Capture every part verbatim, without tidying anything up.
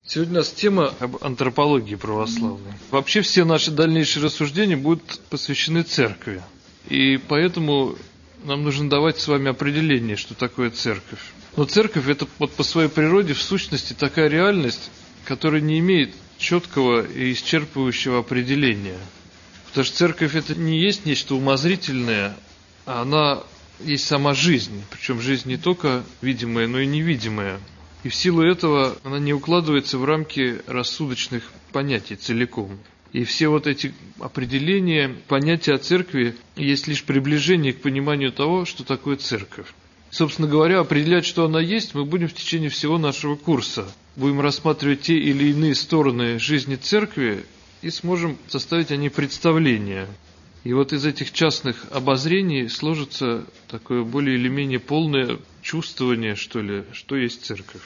Сегодня у нас тема об антропологии православной. Вообще все наши дальнейшие рассуждения будут посвящены церкви. И поэтому нам нужно давать с вами определение, что такое церковь. Но церковь — это вот по своей природе в сущности такая реальность, которая не имеет четкого и исчерпывающего определения. Потому что церковь — это не есть нечто умозрительное, а она есть сама жизнь. Причем жизнь не только видимая, но и невидимая. И в силу этого она не укладывается в рамки рассудочных понятий целиком. И все вот эти определения, понятия о церкви есть лишь приближение к пониманию того, что такое церковь. Собственно говоря, определять, что она есть, мы будем в течение всего нашего курса. Будем рассматривать те или иные стороны жизни церкви и сможем составить о ней представление. И вот из этих частных обозрений сложится такое более или менее полное чувствование, что ли, что есть церковь.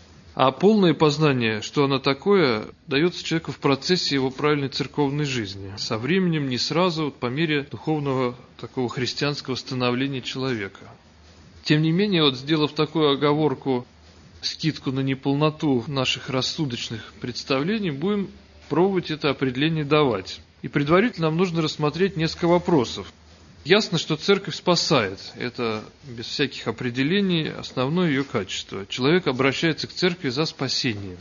А полное познание, что она такое, дается человеку в процессе его правильной церковной жизни. Со временем, не сразу, по мере духовного такого христианского становления человека. Тем не менее, вот сделав такую оговорку, скидку на неполноту наших рассудочных представлений, будем пробовать это определение давать. И предварительно нам нужно рассмотреть несколько вопросов. Ясно, что церковь спасает. Это без всяких определений основное ее качество. Человек обращается к церкви за спасением.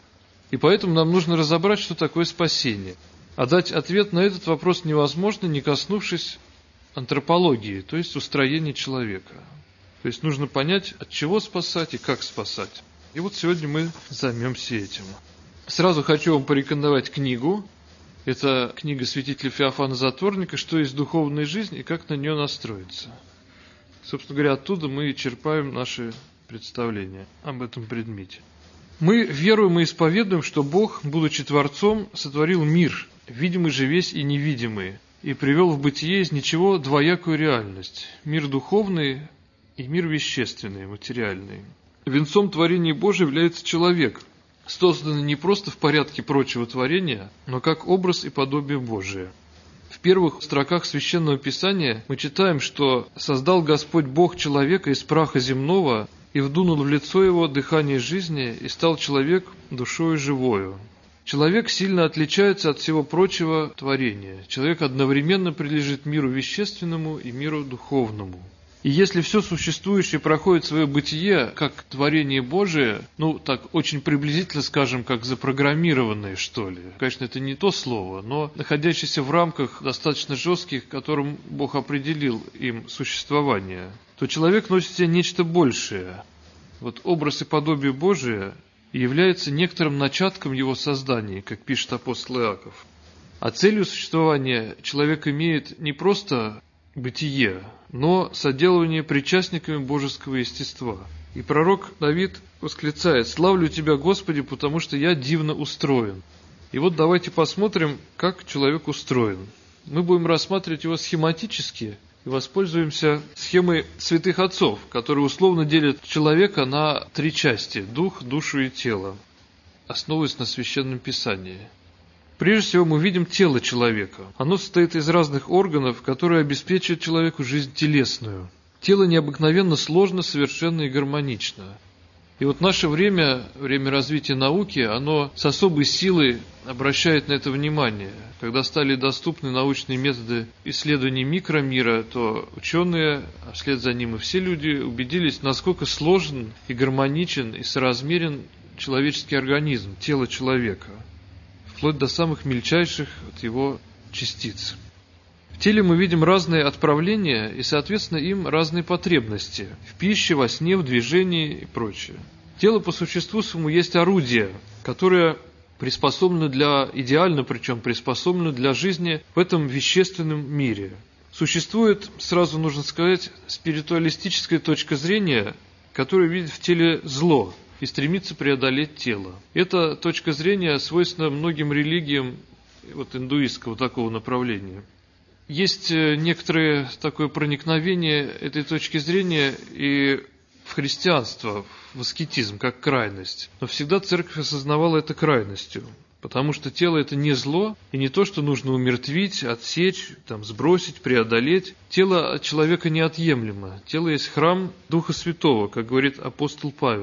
И поэтому нам нужно разобрать, что такое спасение. А дать ответ на этот вопрос невозможно, не коснувшись антропологии, то есть устроения человека. То есть нужно понять, от чего спасать и как спасать. И вот сегодня мы займемся этим. Сразу хочу вам порекомендовать книгу. Это книга святителя Феофана Затворника «Что есть духовная жизнь и как на нее настроиться». Собственно говоря, оттуда мы и черпаем наши представления об этом предмете. Мы веруем и исповедуем, что Бог, будучи Творцом, сотворил мир, видимый же весь и невидимый, и привел в бытие из ничего двоякую реальность – мир духовный и мир вещественный, материальный. Венцом творения Божия является человек – созданы не просто в порядке прочего творения, но как образ и подобие Божие. В первых строках Священного Писания мы читаем, что «создал Господь Бог человека из праха земного, и вдунул в лицо его дыхание жизни, и стал человек душою живою». Человек сильно отличается от всего прочего творения. Человек одновременно принадлежит миру вещественному и миру духовному. И если все существующее проходит свое бытие, как творение Божие, ну, так очень приблизительно скажем, как запрограммированное, что ли. Конечно, это не то слово, но находящееся в рамках достаточно жестких, которым Бог определил им существование, то человек носит в себе нечто большее. Вот образ и подобие Божие является некоторым начатком его создания, как пишет апостол Иаков. А целью существования человек имеет не просто бытие, но соделывание причастниками божеского естества. И пророк Давид восклицает: «Славлю Тебя, Господи, потому что я дивно устроен». И вот давайте посмотрим, как человек устроен. Мы будем рассматривать его схематически и воспользуемся схемой святых отцов, которые условно делят человека на три части – дух, душу и тело, основываясь на Священном Писании. Прежде всего мы видим тело человека. Оно состоит из разных органов, которые обеспечивают человеку жизнь телесную. Тело необыкновенно сложно, совершенно и гармонично. И вот наше время, время развития науки, оно с особой силой обращает на это внимание. Когда стали доступны научные методы исследования микромира, то ученые, а вслед за ним и все люди, убедились, насколько сложен и гармоничен и соразмерен человеческий организм, тело человека, вплоть до самых мельчайших от его частиц. В теле мы видим разные отправления и, соответственно, им разные потребности в пище, во сне, в движении и прочее. Тело по существу своему есть орудие, которое приспособлено для, идеально причем приспособлено для жизни в этом вещественном мире. Существует, сразу нужно сказать, спиритуалистическая точка зрения, которая видит в теле зло и стремится преодолеть тело. Эта точка зрения свойственна многим религиям вот, индуистского такого направления. Есть некоторое такое проникновение этой точки зрения и в христианство, в аскетизм, как крайность. Но всегда церковь осознавала это крайностью, потому что тело – это не зло, и не то, что нужно умертвить, отсечь, там, сбросить, преодолеть. Тело от человека неотъемлемо. Тело есть храм Духа Святого, как говорит апостол Павел,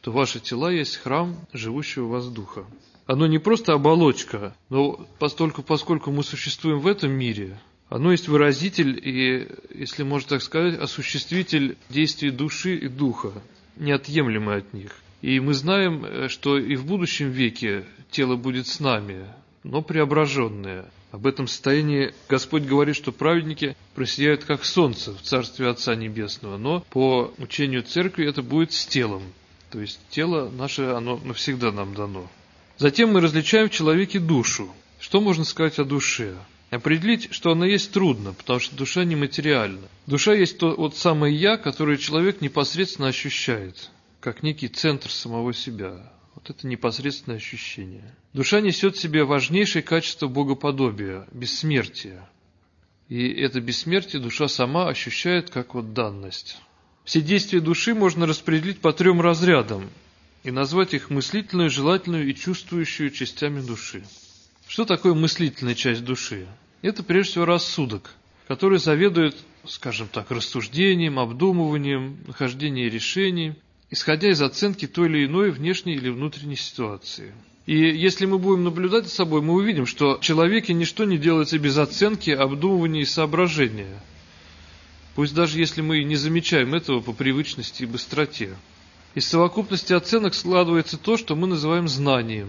что ваши тела есть храм живущего в вас Духа. Оно не просто оболочка, но постольку, поскольку мы существуем в этом мире, оно есть выразитель и, если можно так сказать, осуществитель действий души и духа, неотъемлемый от них. И мы знаем, что и в будущем веке тело будет с нами, но преображенное. Об этом состоянии Господь говорит, что праведники просияют как солнце в Царстве Отца Небесного, но по учению Церкви это будет с телом. То есть тело наше, оно навсегда нам дано. Затем мы различаем в человеке душу. Что можно сказать о душе? Определить, что она есть, трудно, потому что душа нематериальна. Душа есть то вот самое «я», которое человек непосредственно ощущает, как некий центр самого себя. Вот это непосредственное ощущение. Душа несет в себе важнейшее качество богоподобия – бессмертие. И это бессмертие душа сама ощущает как вот данность. Все действия души можно распределить по трем разрядам и назвать их мыслительную, желательную и чувствующую частями души. Что такое мыслительная часть души? Это прежде всего рассудок, который заведует, скажем так, рассуждением, обдумыванием, нахождением решений, исходя из оценки той или иной внешней или внутренней ситуации. И если мы будем наблюдать за собой, мы увидим, что в человеке ничто не делается без оценки, обдумывания и соображения. Пусть даже если мы не замечаем этого по привычности и быстроте. Из совокупности оценок складывается то, что мы называем знанием.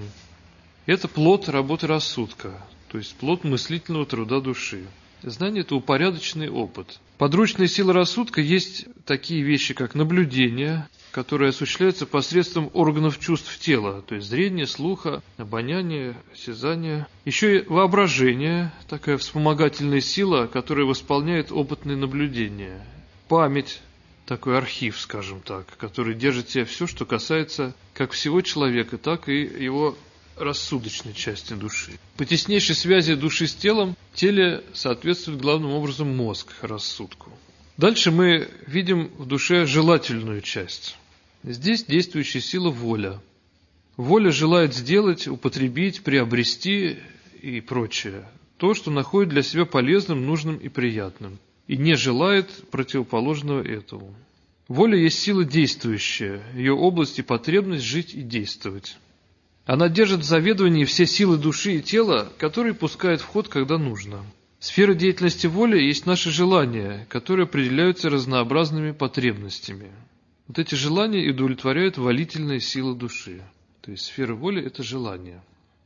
Это плод работы рассудка, то есть плод мыслительного труда души. Знание – это упорядоченный опыт. Подручные силы рассудка есть такие вещи, как наблюдение, которые осуществляются посредством органов чувств тела, то есть зрения, слуха, обоняния, осязания. Еще и воображение, такая вспомогательная сила, которая восполняет опытные наблюдения. Память, такой архив, скажем так, который держит в себе все, что касается как всего человека, так и его рассудочной части души. По теснейшей связи души с телом, в теле соответствует главным образом мозг рассудку. Дальше мы видим в душе желательную часть. Здесь действующая сила воля. Воля желает сделать, употребить, приобрести и прочее. То, что находит для себя полезным, нужным и приятным. И не желает противоположного этому. Воля есть сила действующая, ее область и потребность жить и действовать. Она держит в заведовании все силы души и тела, которые пускает в ход, когда нужно. Сфера деятельности воли есть наши желания, которые определяются разнообразными потребностями. Вот эти желания удовлетворяют волительные силы души. То есть сфера воли – это желание.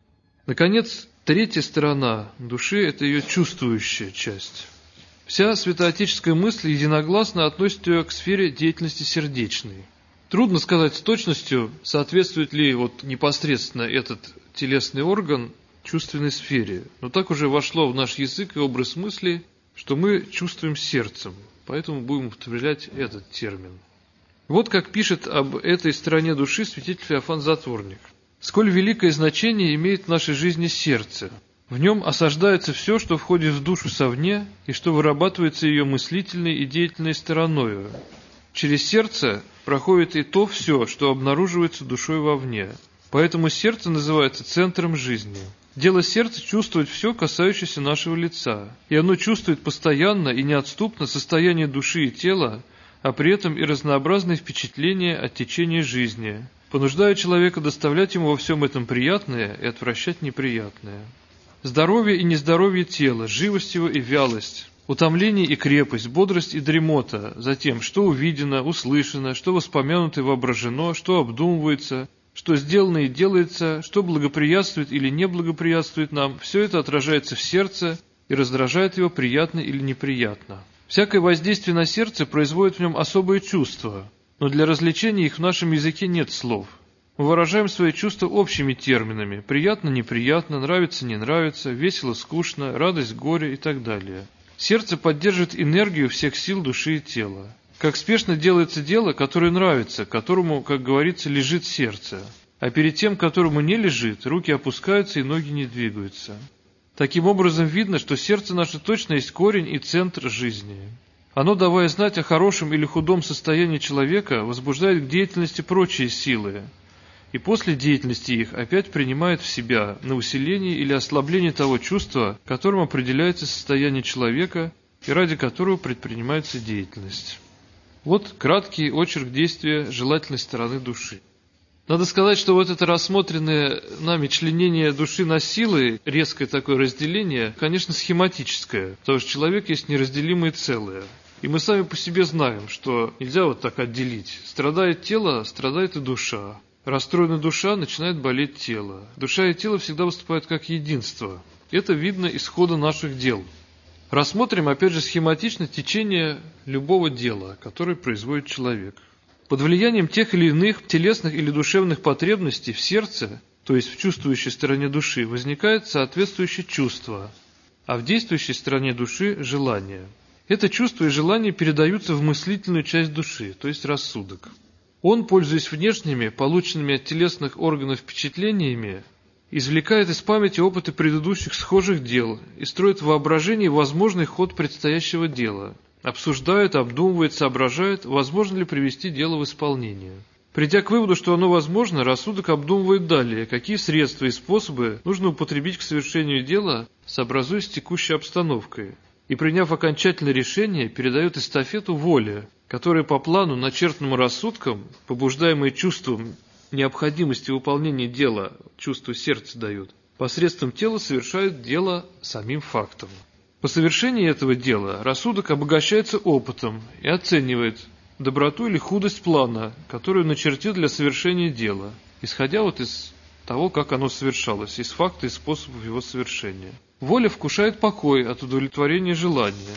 Наконец, третья сторона души – это ее чувствующая часть. Вся святоотеческая мысль единогласно относит ее к сфере деятельности сердечной. Трудно сказать с точностью, соответствует ли вот непосредственно этот телесный орган чувственной сфере. Но так уже вошло в наш язык и образ мысли, что мы чувствуем сердцем. Поэтому будем употреблять этот термин. Вот как пишет об этой стороне души святитель Феофан Затворник. «Сколь великое значение имеет в нашей жизни сердце. В нем осаждается все, что входит в душу совне и что вырабатывается ее мыслительной и деятельной стороною. Через сердце проходит и то все, что обнаруживается душой вовне. Поэтому сердце называется центром жизни. Дело сердца чувствовать все, касающееся нашего лица, и оно чувствует постоянно и неотступно состояние души и тела, а при этом и разнообразные впечатления от течения жизни, понуждая человека доставлять ему во всем этом приятное и отвращать неприятное. Здоровье и нездоровье тела, живость его и вялость, утомление и крепость, бодрость и дремота, затем, что увидено, услышано, что воспомянуто и воображено, что обдумывается, что сделано и делается, что благоприятствует или не благоприятствует нам, все это отражается в сердце и раздражает его приятно или неприятно. Всякое воздействие на сердце производит в нем особые чувства, но для развлечения их в нашем языке нет слов. Мы выражаем свои чувства общими терминами: приятно, неприятно, нравится, не нравится, весело, скучно, радость, горе и так далее. Сердце поддерживает энергию всех сил души и тела. Как спешно делается дело, которое нравится, которому, как говорится, лежит сердце, а перед тем, которому не лежит, руки опускаются и ноги не двигаются. Таким образом видно, что сердце наше точно есть корень и центр жизни. Оно, давая знать о хорошем или худом состоянии человека, возбуждает к деятельности прочие силы, и после деятельности их опять принимает в себя на усиление или ослабление того чувства, которым определяется состояние человека и ради которого предпринимается деятельность. Вот краткий очерк действия желательной стороны души. Надо сказать, что вот это рассмотренное нами членение души на силы, резкое такое разделение, конечно, схематическое, потому что человек есть неразделимое целое. И мы сами по себе знаем, что нельзя вот так отделить. Страдает тело, страдает и душа. Расстроена душа, начинает болеть тело. Душа и тело всегда выступают как единство. Это видно из хода наших дел. Рассмотрим, опять же, схематично течение любого дела, которое производит человек. Под влиянием тех или иных телесных или душевных потребностей в сердце, то есть в чувствующей стороне души, возникает соответствующее чувство, а в действующей стороне души – желание. Это чувство и желание передаются в мыслительную часть души, то есть рассудок. Он, пользуясь внешними, полученными от телесных органов впечатлениями, извлекает из памяти опыты предыдущих схожих дел и строит в воображении возможный ход предстоящего дела, обсуждает, обдумывает, соображает, возможно ли привести дело в исполнение. Придя к выводу, что оно возможно, рассудок обдумывает далее, какие средства и способы нужно употребить к совершению дела, сообразуясь с текущей обстановкой, и, приняв окончательное решение, передает эстафету воле, которая по плану, начертанному рассудком, побуждаемой чувством необходимости выполнения дела, чувство сердца дает, посредством тела совершает дело самим фактом. По совершении этого дела рассудок обогащается опытом и оценивает доброту или худость плана, которую начертил для совершения дела, исходя вот из того, как оно совершалось, из факта и способов его совершения. Воля вкушает покой от удовлетворения желания.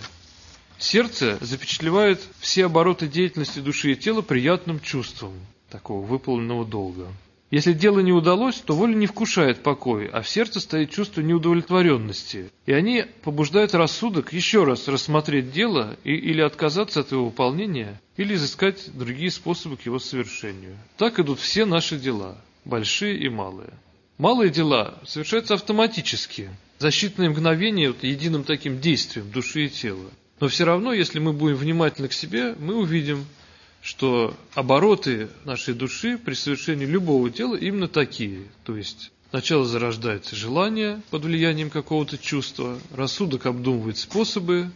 Сердце запечатлевает все обороты деятельности души и тела приятным чувством такого выполненного долга. Если дело не удалось, то воля не вкушает покой, а в сердце стоит чувство неудовлетворенности. И они побуждают рассудок еще раз рассмотреть дело и, или отказаться от его выполнения, или изыскать другие способы к его совершению. Так идут все наши дела, большие и малые. Малые дела совершаются автоматически, за считанные мгновения вот, единым таким действием души и тела. Но все равно, если мы будем внимательны к себе, мы увидим, что обороты нашей души при совершении любого дела именно такие. То есть сначала зарождается желание под влиянием какого-то чувства, рассудок обдумывает способы,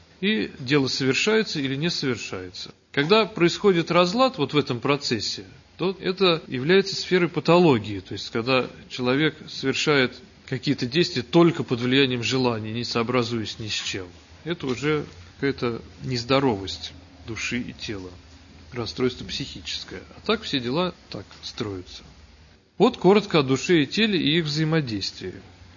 и дело совершается или не совершается. Когда происходит разлад вот в этом процессе, то это является сферой патологии. То есть когда человек совершает какие-то действия только под влиянием желания, не сообразуясь ни с чем, это уже какая-то нездоровость души и тела. Расстройство психическое. А так все дела так строятся. Вот коротко о душе и теле и их взаимодействии.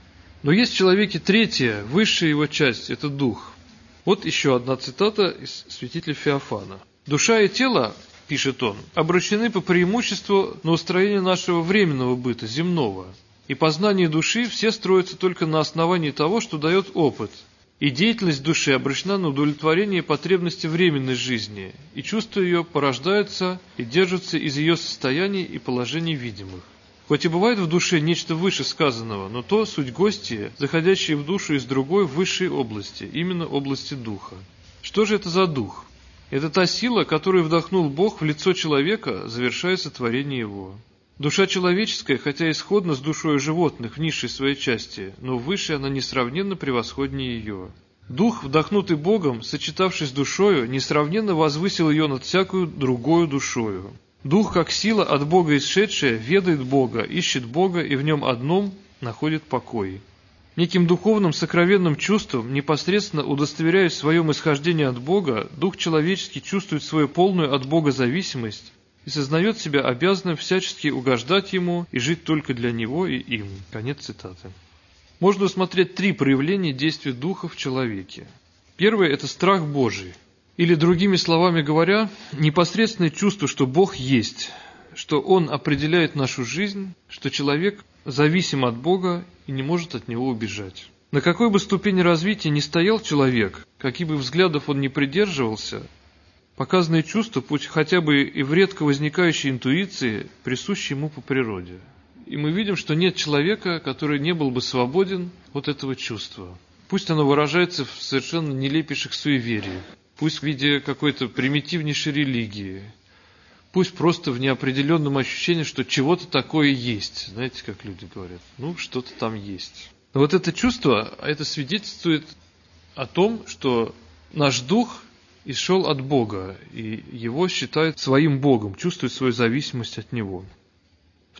Но есть в человеке третья, высшая его часть, это дух. Вот еще одна цитата из святителя Феофана. «Душа и тело, — пишет он, — обращены по преимуществу на устроение нашего временного быта, земного. И познание души все строятся только на основании того, что дает опыт. И деятельность души обращена на удовлетворение потребностей временной жизни, и чувства ее порождаются и держатся из ее состояний и положений видимых. Хоть и бывает в душе нечто выше сказанного, но то суть гости, заходящие в душу из другой высшей области, именно области духа. Что же это за дух? Это та сила, которую вдохнул Бог в лицо человека, завершая сотворение его. Душа человеческая, хотя исходна с душой животных в низшей своей части, но в высшей она несравненно превосходнее ее. Дух, вдохнутый Богом, сочетавшись с душою, несравненно возвысил ее над всякую другою душою. Дух, как сила от Бога исшедшая, ведает Бога, ищет Бога и в нем одном находит покой. Неким духовным сокровенным чувством, непосредственно удостоверяясь в своем исхождении от Бога, дух человеческий чувствует свою полную от Бога зависимость и сознает себя обязанным всячески угождать Ему и жить только для Него и им». Конец цитаты. Можно усмотреть три проявления действия Духа в человеке. Первое – это страх Божий. Или, другими словами говоря, непосредственное чувство, что Бог есть, что Он определяет нашу жизнь, что человек зависим от Бога и не может от Него убежать. На какой бы ступени развития ни стоял человек, каких бы взглядов он ни придерживался, показанные чувства, пусть хотя бы и в редко возникающей интуиции, присущи ему по природе. И мы видим, что нет человека, который не был бы свободен от этого чувства. Пусть оно выражается в совершенно нелепейших суевериях, пусть в виде какой-то примитивнейшей религии, пусть просто в неопределенном ощущении, что чего-то такое есть. Знаете, как люди говорят, ну, что-то там есть. Но вот это чувство, это свидетельствует о том, что наш дух исшел от Бога, и его считают своим Богом, чувствует свою зависимость от Него.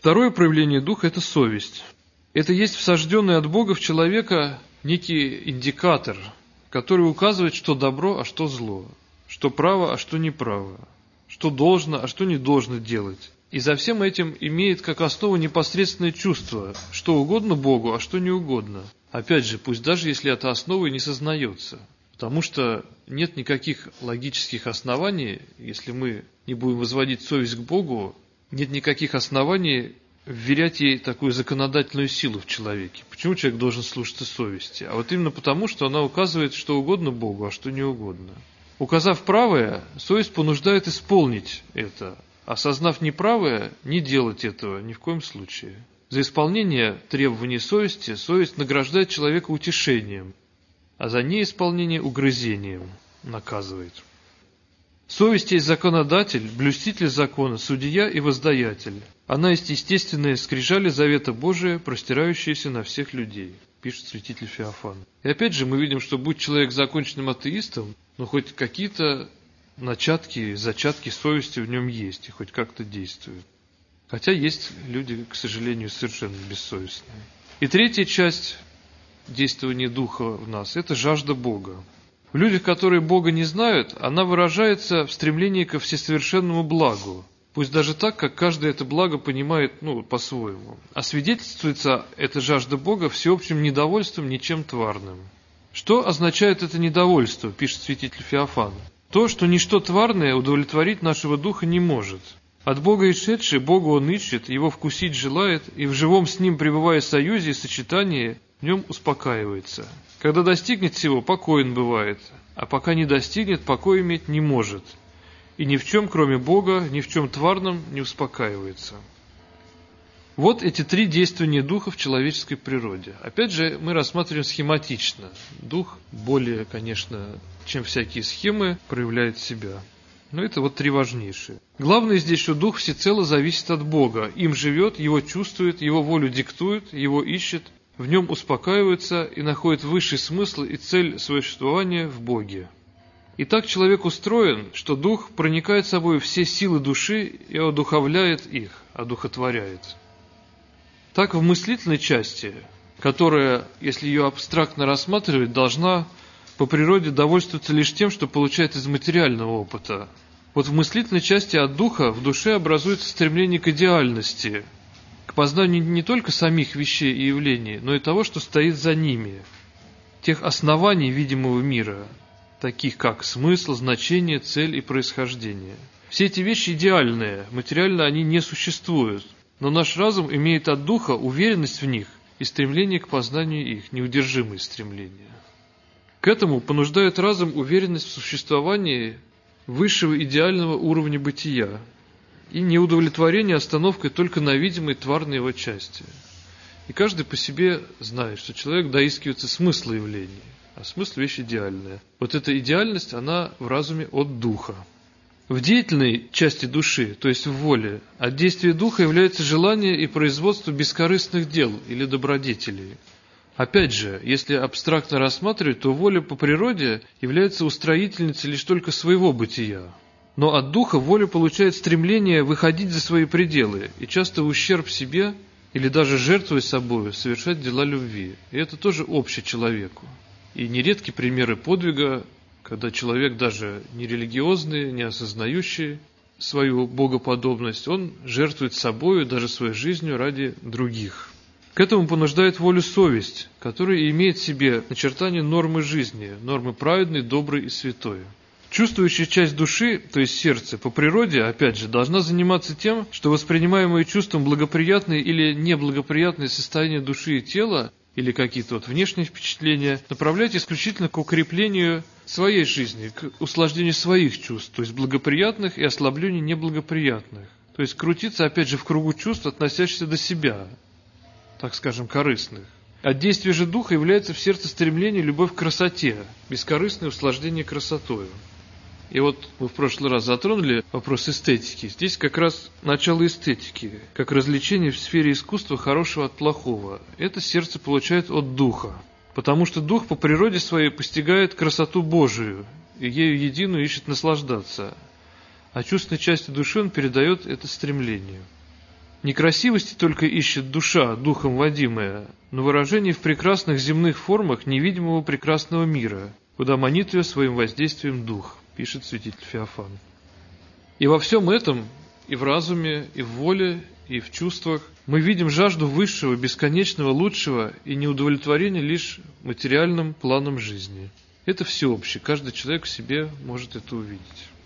Второе проявление духа – это совесть. Это есть всажденный от Бога в человека некий индикатор, который указывает, что добро, а что зло, что право, а что неправо, что должно, а что не должно делать. И за всем этим имеет как основу непосредственное чувство, что угодно Богу, а что не угодно. Опять же, пусть даже если эта основа и не сознается. Потому что нет никаких логических оснований, если мы не будем возводить совесть к Богу, нет никаких оснований вверять ей такую законодательную силу в человеке. Почему человек должен слушаться совести? А вот именно потому, что она указывает, что угодно Богу, а что не угодно. Указав правое, совесть понуждает исполнить это. Осознав неправое, не делать этого ни в коем случае. За исполнение требований совести совесть награждает человека утешением, а за неисполнение угрызением наказывает. Совесть есть законодатель, блюститель закона, судья и воздаятель. Она есть естественная скрижали завета Божия, простирающаяся на всех людей, пишет святитель Феофан. И опять же мы видим, что будь человек законченным атеистом, но хоть какие-то начатки, зачатки совести в нем есть и хоть как-то действуют. Хотя есть люди, к сожалению, совершенно бессовестные. И третья часть действования духа в нас – это жажда Бога. В людях, которые Бога не знают, она выражается в стремлении ко всесовершенному благу, пусть даже так, как каждый это благо понимает, ну, по-своему. А свидетельствуется эта жажда Бога всеобщим недовольством ничем тварным. Что означает это недовольство, пишет святитель Феофан? То, что ничто тварное удовлетворить нашего духа не может. От Бога исшедший, Бога он ищет, его вкусить желает, и в живом с ним пребывая союзе и сочетании, в нем успокаивается. Когда достигнет всего, покоен бывает, а пока не достигнет, покой иметь не может. И ни в чем, кроме Бога, ни в чем тварном не успокаивается. Вот эти три действия духа в человеческой природе. Опять же, мы рассматриваем схематично. Дух более, конечно, чем всякие схемы, проявляет себя. Но это вот три важнейшие. Главное здесь, что дух всецело зависит от Бога. Им живет, его чувствует, его волю диктует, его ищет, в нем успокаивается и находит высший смысл и цель своего существования в Боге. И так человек устроен, что дух проникает собой все силы души и одуховляет их, одухотворяет. Так в мыслительной части, которая, если ее абстрактно рассматривать, должна по природе довольствоваться лишь тем, что получает из материального опыта. Вот в мыслительной части от духа в душе образуется стремление к идеальности, к познанию не только самих вещей и явлений, но и того, что стоит за ними, тех оснований видимого мира, таких как смысл, значение, цель и происхождение. Все эти вещи идеальные, материально они не существуют, но наш разум имеет от духа уверенность в них и стремление к познанию их, неудержимые стремления. К этому понуждает разум уверенность в существовании высшего идеального уровня бытия и неудовлетворение остановкой только на видимой тварной его части. И каждый по себе знает, что человек доискивается смысла явлений, а смысл – вещь идеальная. Вот эта идеальность, она в разуме от духа. В деятельной части души, то есть в воле, от действия духа является желание и производство бескорыстных дел или добродетелей. Опять же, если абстрактно рассматривать, то воля по природе является устроительницей лишь только своего бытия. Но от духа воля получает стремление выходить за свои пределы и часто в ущерб себе или даже жертвуя собой совершать дела любви. И это тоже обще человеку. И нередки примеры подвига, когда человек даже не религиозный, не осознающий свою богоподобность, он жертвует собою, даже своей жизнью ради других. К этому понуждает волю совесть, которая имеет в себе начертание нормы жизни, нормы праведной, доброй и святой. Чувствующая часть души, то есть сердце, по природе, опять же, должна заниматься тем, что воспринимаемые чувством благоприятные или неблагоприятные состояния души и тела, или какие-то вот внешние впечатления, направлять исключительно к укреплению своей жизни, к усложнению своих чувств, то есть благоприятных и ослаблению неблагоприятных. То есть крутиться, опять же, в кругу чувств, относящихся до себя, так скажем, корыстных. От действия же духа является в сердце стремление, любовь к красоте, бескорыстное услаждение красотою. И вот мы в прошлый раз затронули вопрос эстетики. Здесь как раз начало эстетики, как развлечение в сфере искусства хорошего от плохого. Это сердце получает от духа, потому что дух по природе своей постигает красоту Божию, и ею единую ищет наслаждаться, а чувственной части души он передает это стремление. Некрасивости только ищет душа, духом водимая, но выражение в прекрасных земных формах невидимого прекрасного мира, куда манит ее своим воздействием дух, пишет святитель Феофан. И во всем этом, и в разуме, и в воле, и в чувствах, мы видим жажду высшего, бесконечного, лучшего и неудовлетворение лишь материальным планом жизни. Это всеобщее, каждый человек в себе может это увидеть.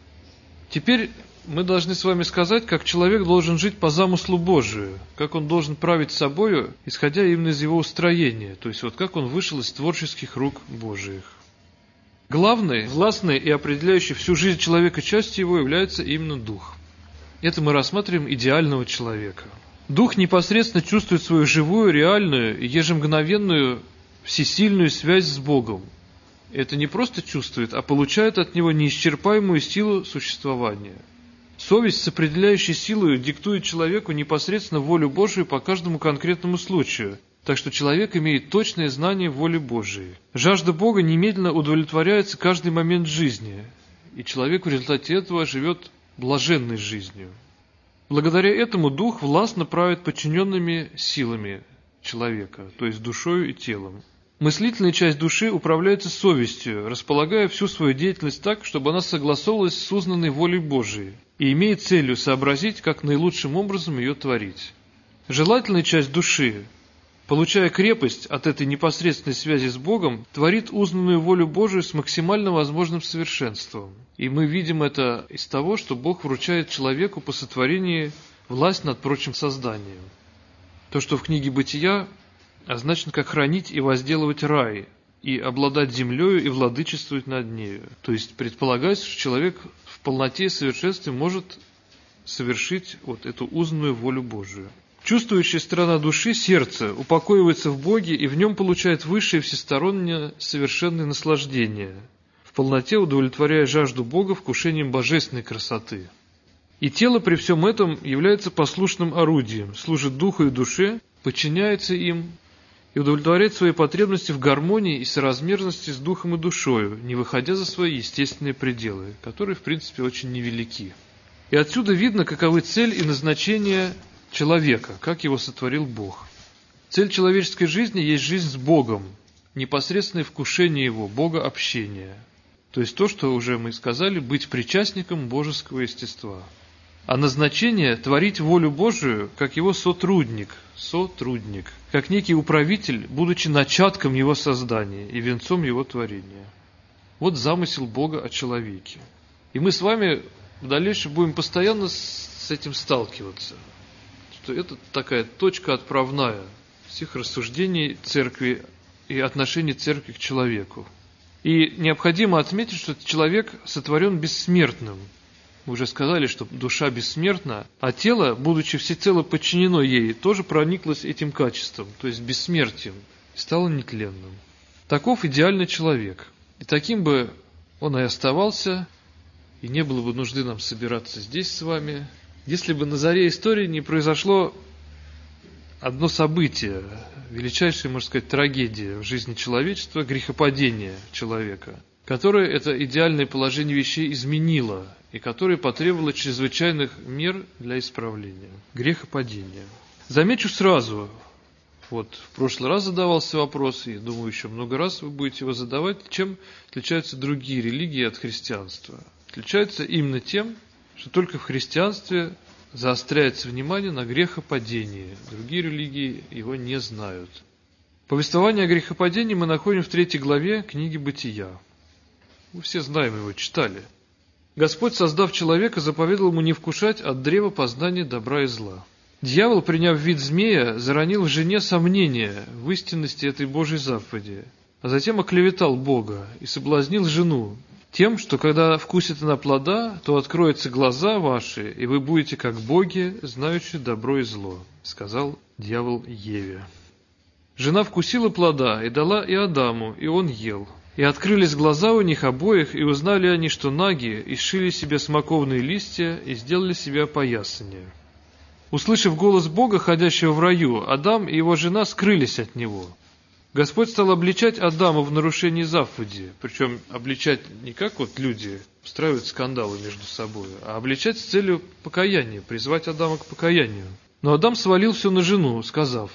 Теперь мы должны с вами сказать, как человек должен жить по замыслу Божию, как он должен править собою, исходя именно из его устроения, то есть вот как он вышел из творческих рук Божиих. Главной, властной и определяющей всю жизнь человека частью его является именно дух. Это мы рассматриваем идеального человека. Дух непосредственно чувствует свою живую, реальную и ежемгновенную, всесильную связь с Богом. Это не просто чувствует, а получает от него неисчерпаемую силу существования. Совесть с определяющей силой диктует человеку непосредственно волю Божию по каждому конкретному случаю, так что человек имеет точное знание воли Божией. Жажда Бога немедленно удовлетворяется каждый момент жизни, и человек в результате этого живет блаженной жизнью. Благодаря этому дух властно правит подчиненными силами человека, то есть душою и телом. Мыслительная часть души управляется совестью, располагая всю свою деятельность так, чтобы она согласовывалась с узнанной волей Божией и имеет целью сообразить, как наилучшим образом ее творить. Желательная часть души, получая крепость от этой непосредственной связи с Богом, творит узнанную волю Божию с максимально возможным совершенством. И мы видим это из того, что Бог вручает человеку по сотворении власть над прочим созданием. То, что в книге Бытия означено как хранить и возделывать рай, и обладать землею и владычествовать над нею. То есть предполагается, что человек в полноте и совершенстве может совершить вот эту узнанную волю Божию. Чувствующая сторона души, сердце, упокоивается в Боге и в нем получает высшее всестороннее совершенное наслаждение, в полноте удовлетворяя жажду Бога вкушением божественной красоты. И тело при всем этом является послушным орудием, служит духу и душе, подчиняется им и удовлетворяет свои потребности в гармонии и соразмерности с духом и душою, не выходя за свои естественные пределы, которые в принципе очень невелики. И отсюда видно, каковы цель и назначение человека, как его сотворил Бог. Цель человеческой жизни есть жизнь с Богом, непосредственное вкушение Его, Бога общения. То есть то, что уже мы сказали, быть причастником божеского естества. А назначение – творить волю Божию, как Его сотрудник, сотрудник, как некий управитель, будучи начатком Его создания и венцом Его творения. Вот замысел Бога о человеке. И мы с вами в дальнейшем будем постоянно с этим сталкиваться. Что это такая точка отправная всех рассуждений церкви и отношений церкви к человеку. И необходимо отметить, что человек сотворен бессмертным. Мы уже сказали, что душа бессмертна, а тело, будучи всецело подчинено ей, тоже прониклось этим качеством, то есть бессмертием, и стало нетленным. Таков идеальный человек. И таким бы он и оставался, и не было бы нужды нам собираться здесь с вами, если бы на заре истории не произошло одно событие, величайшая, можно сказать, трагедия в жизни человечества, грехопадение человека, которое это идеальное положение вещей изменило и которое потребовало чрезвычайных мер для исправления. Грехопадение. Замечу сразу, вот в прошлый раз задавался вопрос, и думаю, еще много раз вы будете его задавать, чем отличаются другие религии от христианства. Отличаются именно тем, что только в христианстве заостряется внимание на грехопадении. Другие религии его не знают. Повествование о грехопадении мы находим в третьей главе книги Бытия. Мы все знаем его, читали. Господь, создав человека, заповедал ему не вкушать от древа познания добра и зла. Дьявол, приняв вид змея, заронил в жене сомнение в истинности этой Божьей заповеди, а затем оклеветал Бога и соблазнил жену тем, что когда вкусит она плода, то откроются глаза ваши, и вы будете как боги, знающие добро и зло, сказал дьявол Еве. Жена вкусила плода и дала и Адаму, и он ел. И открылись глаза у них обоих, и узнали они, что наги, и сшили себе смоковные листья, и сделали себе опоясание. Услышав голос Бога, ходящего в раю, Адам и его жена скрылись от него. Господь стал обличать Адама в нарушении заповеди, причем обличать не как вот люди устраивают скандалы между собой, а обличать с целью покаяния, призвать Адама к покаянию. Но Адам свалил все на жену, сказав: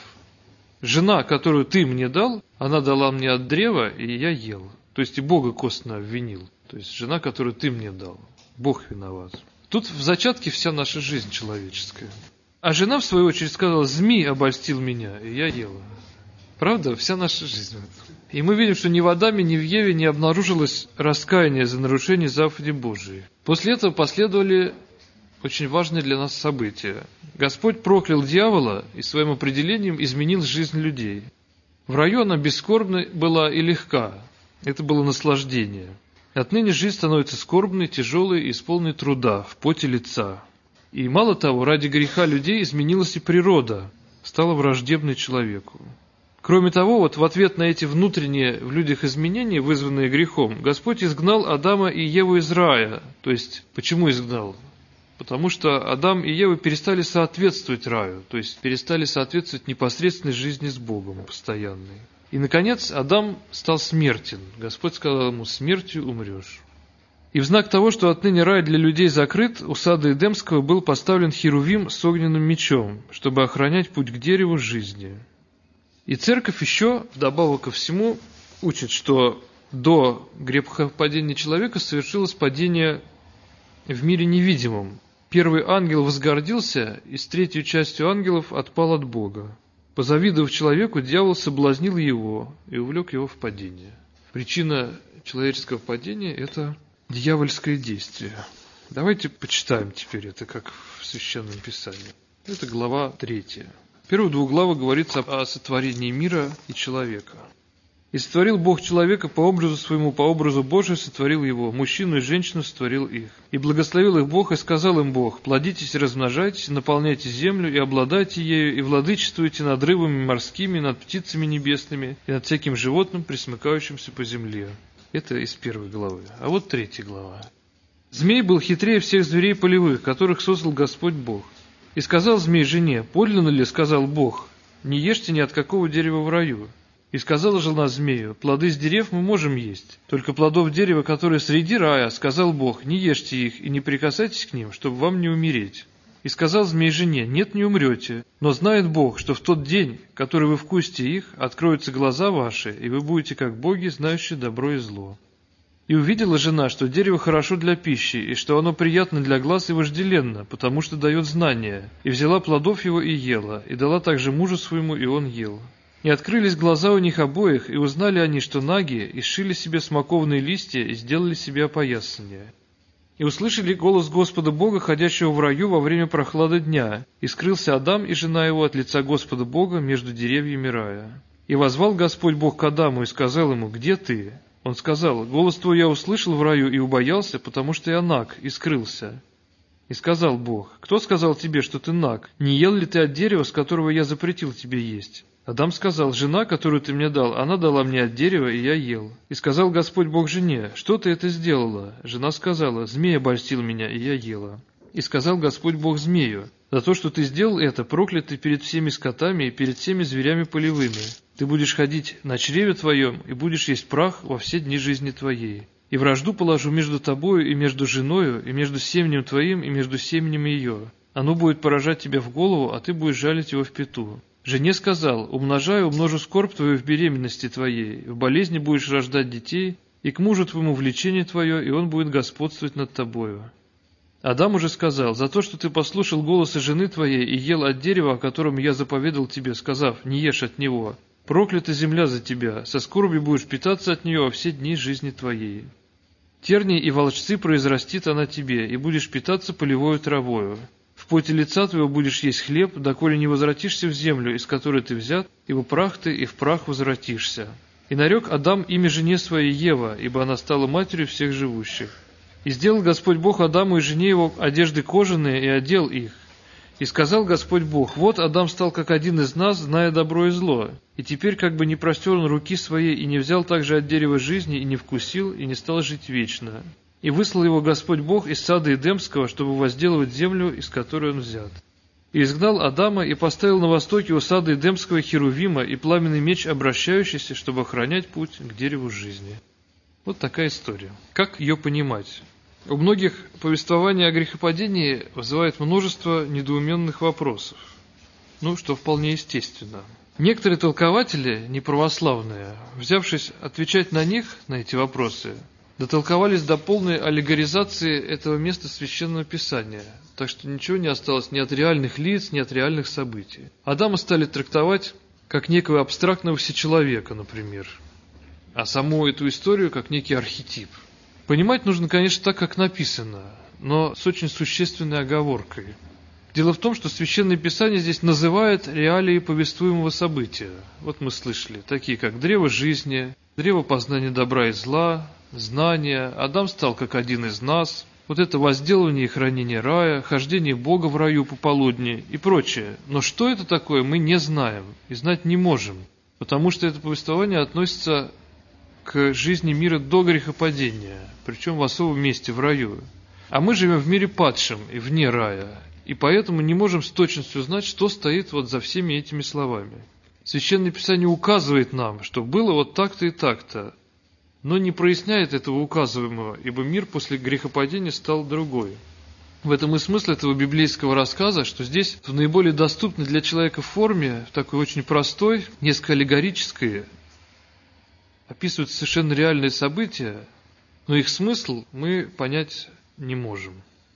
«Жена, которую ты мне дал, она дала мне от древа, и я ел». То есть и Бога косвенно обвинил. То есть жена, которую ты мне дал. Бог виноват. Тут в зачатке вся наша жизнь человеческая. А жена, в свою очередь, сказала: «Змей обольстил меня, и я ела». Правда? Вся наша жизнь. И мы видим, что ни в Адаме, ни в Еве не обнаружилось раскаяния за нарушение заповеди Божией. После этого последовали очень важные для нас события. Господь проклял дьявола и своим определением изменил жизнь людей. В раю она бескорбна была и легка. Это было наслаждение. Отныне жизнь становится скорбной, тяжелой и исполненной труда, в поте лица. И мало того, ради греха людей изменилась и природа, стала враждебной человеку. Кроме того, вот в ответ на эти внутренние в людях изменения, вызванные грехом, Господь изгнал Адама и Еву из рая. То есть, почему изгнал? Потому что Адам и Ева перестали соответствовать раю, то есть перестали соответствовать непосредственной жизни с Богом, постоянной. И, наконец, Адам стал смертен. Господь сказал ему: «Смертью умрешь». И в знак того, что отныне рай для людей закрыт, у сада Эдемского был поставлен херувим с огненным мечом, чтобы охранять путь к дереву жизни. И церковь еще, вдобавок ко всему, учит, что до грехопадения человека совершилось падение в мире невидимом. Первый ангел возгордился и с третьей частью ангелов отпал от Бога. Позавидовав человеку, дьявол соблазнил его и увлек его в падение. Причина человеческого падения – это дьявольское действие. Давайте почитаем теперь это, как в Священном Писании. Это глава третья. В первых двух главах говорится о сотворении мира и человека. «И сотворил Бог человека по образу своему, по образу Божию сотворил его, мужчину и женщину сотворил их. И благословил их Бог, и сказал им Бог: плодитесь и размножайтесь, наполняйте землю и обладайте ею, и владычествуйте над рыбами морскими, над птицами небесными и над всяким животным, пресмыкающимся по земле». Это из первой главы. А вот третья глава. «Змей был хитрее всех зверей полевых, которых создал Господь Бог. И сказал змей жене: подлинно ли, сказал Бог, не ешьте ни от какого дерева в раю. И сказала жена змею: плоды с дерев мы можем есть, только плодов дерева, которые среди рая, сказал Бог, не ешьте их и не прикасайтесь к ним, чтобы вам не умереть. И сказал змей жене: нет, не умрете, но знает Бог, что в тот день, который вы вкусите их, откроются глаза ваши, и вы будете как боги, знающие добро и зло. И увидела жена, что дерево хорошо для пищи, и что оно приятно для глаз и вожделенно, потому что дает знания, и взяла плодов его и ела, и дала также мужу своему, и он ел. И открылись глаза у них обоих, и узнали они, что наги, и сшили себе смоковные листья, и сделали себе опоясание. И услышали голос Господа Бога, ходящего в раю во время прохлады дня, и скрылся Адам и жена его от лица Господа Бога между деревьями рая. И возвал Господь Бог к Адаму и сказал ему: где ты? Он сказал: голос твой я услышал в раю и убоялся, потому что я наг, и скрылся. И сказал Бог: кто сказал тебе, что ты наг? Не ел ли ты от дерева, с которого я запретил тебе есть? Адам сказал: жена, которую ты мне дал, она дала мне от дерева, и я ел. И сказал Господь Бог жене: что ты это сделала? Жена сказала: змей обольстил меня, и я ела. И сказал Господь Бог змею: за то, что ты сделал это, проклят ты перед всеми скотами и перед всеми зверями полевыми. Ты будешь ходить на чреве твоем, и будешь есть прах во все дни жизни твоей. И вражду положу между тобою и между женою, и между семенем твоим, и между семенем ее. Оно будет поражать тебя в голову, а ты будешь жалить его в пяту. Жене сказал: умножаю, умножу скорбь твою в беременности твоей, в болезни будешь рождать детей, и к мужу твоему влечение твое, и он будет господствовать над тобою. Адам уже сказал: за то, что ты послушал голоса жены твоей и ел от дерева, о котором я заповедал тебе, сказав: не ешь от него, проклята земля за тебя, со скорбью будешь питаться от нее во все дни жизни твоей. Тернии и волчцы произрастит она тебе, и будешь питаться полевою травою. В поте лица твоего будешь есть хлеб, доколе не возвратишься в землю, из которой ты взят, ибо прах ты, и в прах возвратишься. И нарек Адам имя жене своей Ева, ибо она стала матерью всех живущих. И сделал Господь Бог Адаму и жене его одежды кожаные, и одел их. И сказал Господь Бог: вот Адам стал как один из нас, зная добро и зло. И теперь как бы не простер он руки своей, и не взял также от дерева жизни, и не вкусил, и не стал жить вечно. И выслал его Господь Бог из сада Эдемского, чтобы возделывать землю, из которой он взят. И изгнал Адама, и поставил на востоке у сада Эдемского херувима и пламенный меч, обращающийся, чтобы охранять путь к дереву жизни. Вот такая история. Как ее понимать? У многих повествование о грехопадении вызывает множество недоуменных вопросов. Ну, что вполне естественно. Некоторые толкователи, неправославные, взявшись отвечать на них, на эти вопросы, дотолковались до полной аллегоризации этого места Священного Писания, так что ничего не осталось ни от реальных лиц, ни от реальных событий. Адама стали трактовать как некого абстрактного всечеловека, например, а саму эту историю как некий архетип. Понимать нужно, конечно, так, как написано, но с очень существенной оговоркой. Дело в том, что Священное Писание здесь называет реалии повествуемого события. Вот мы слышали, такие как древо жизни, древо познания добра и зла, знания, Адам стал как один из нас, вот это возделывание и хранение рая, хождение Бога в раю пополудни и прочее. Но что это такое, мы не знаем и знать не можем, потому что это повествование относится к жизни мира до грехопадения, причем в особом месте, в раю. А мы живем в мире падшем и вне рая, и поэтому не можем с точностью знать, что стоит вот за всеми этими словами. Священное Писание указывает нам, что было вот так-то и так-то, но не проясняет этого указываемого, ибо мир после грехопадения стал другой. В этом и смысл этого библейского рассказа, что здесь в наиболее доступной для человека форме, в такой очень простой, несколько аллегорической, описывают совершенно реальные события, но их смысл мы понять не можем.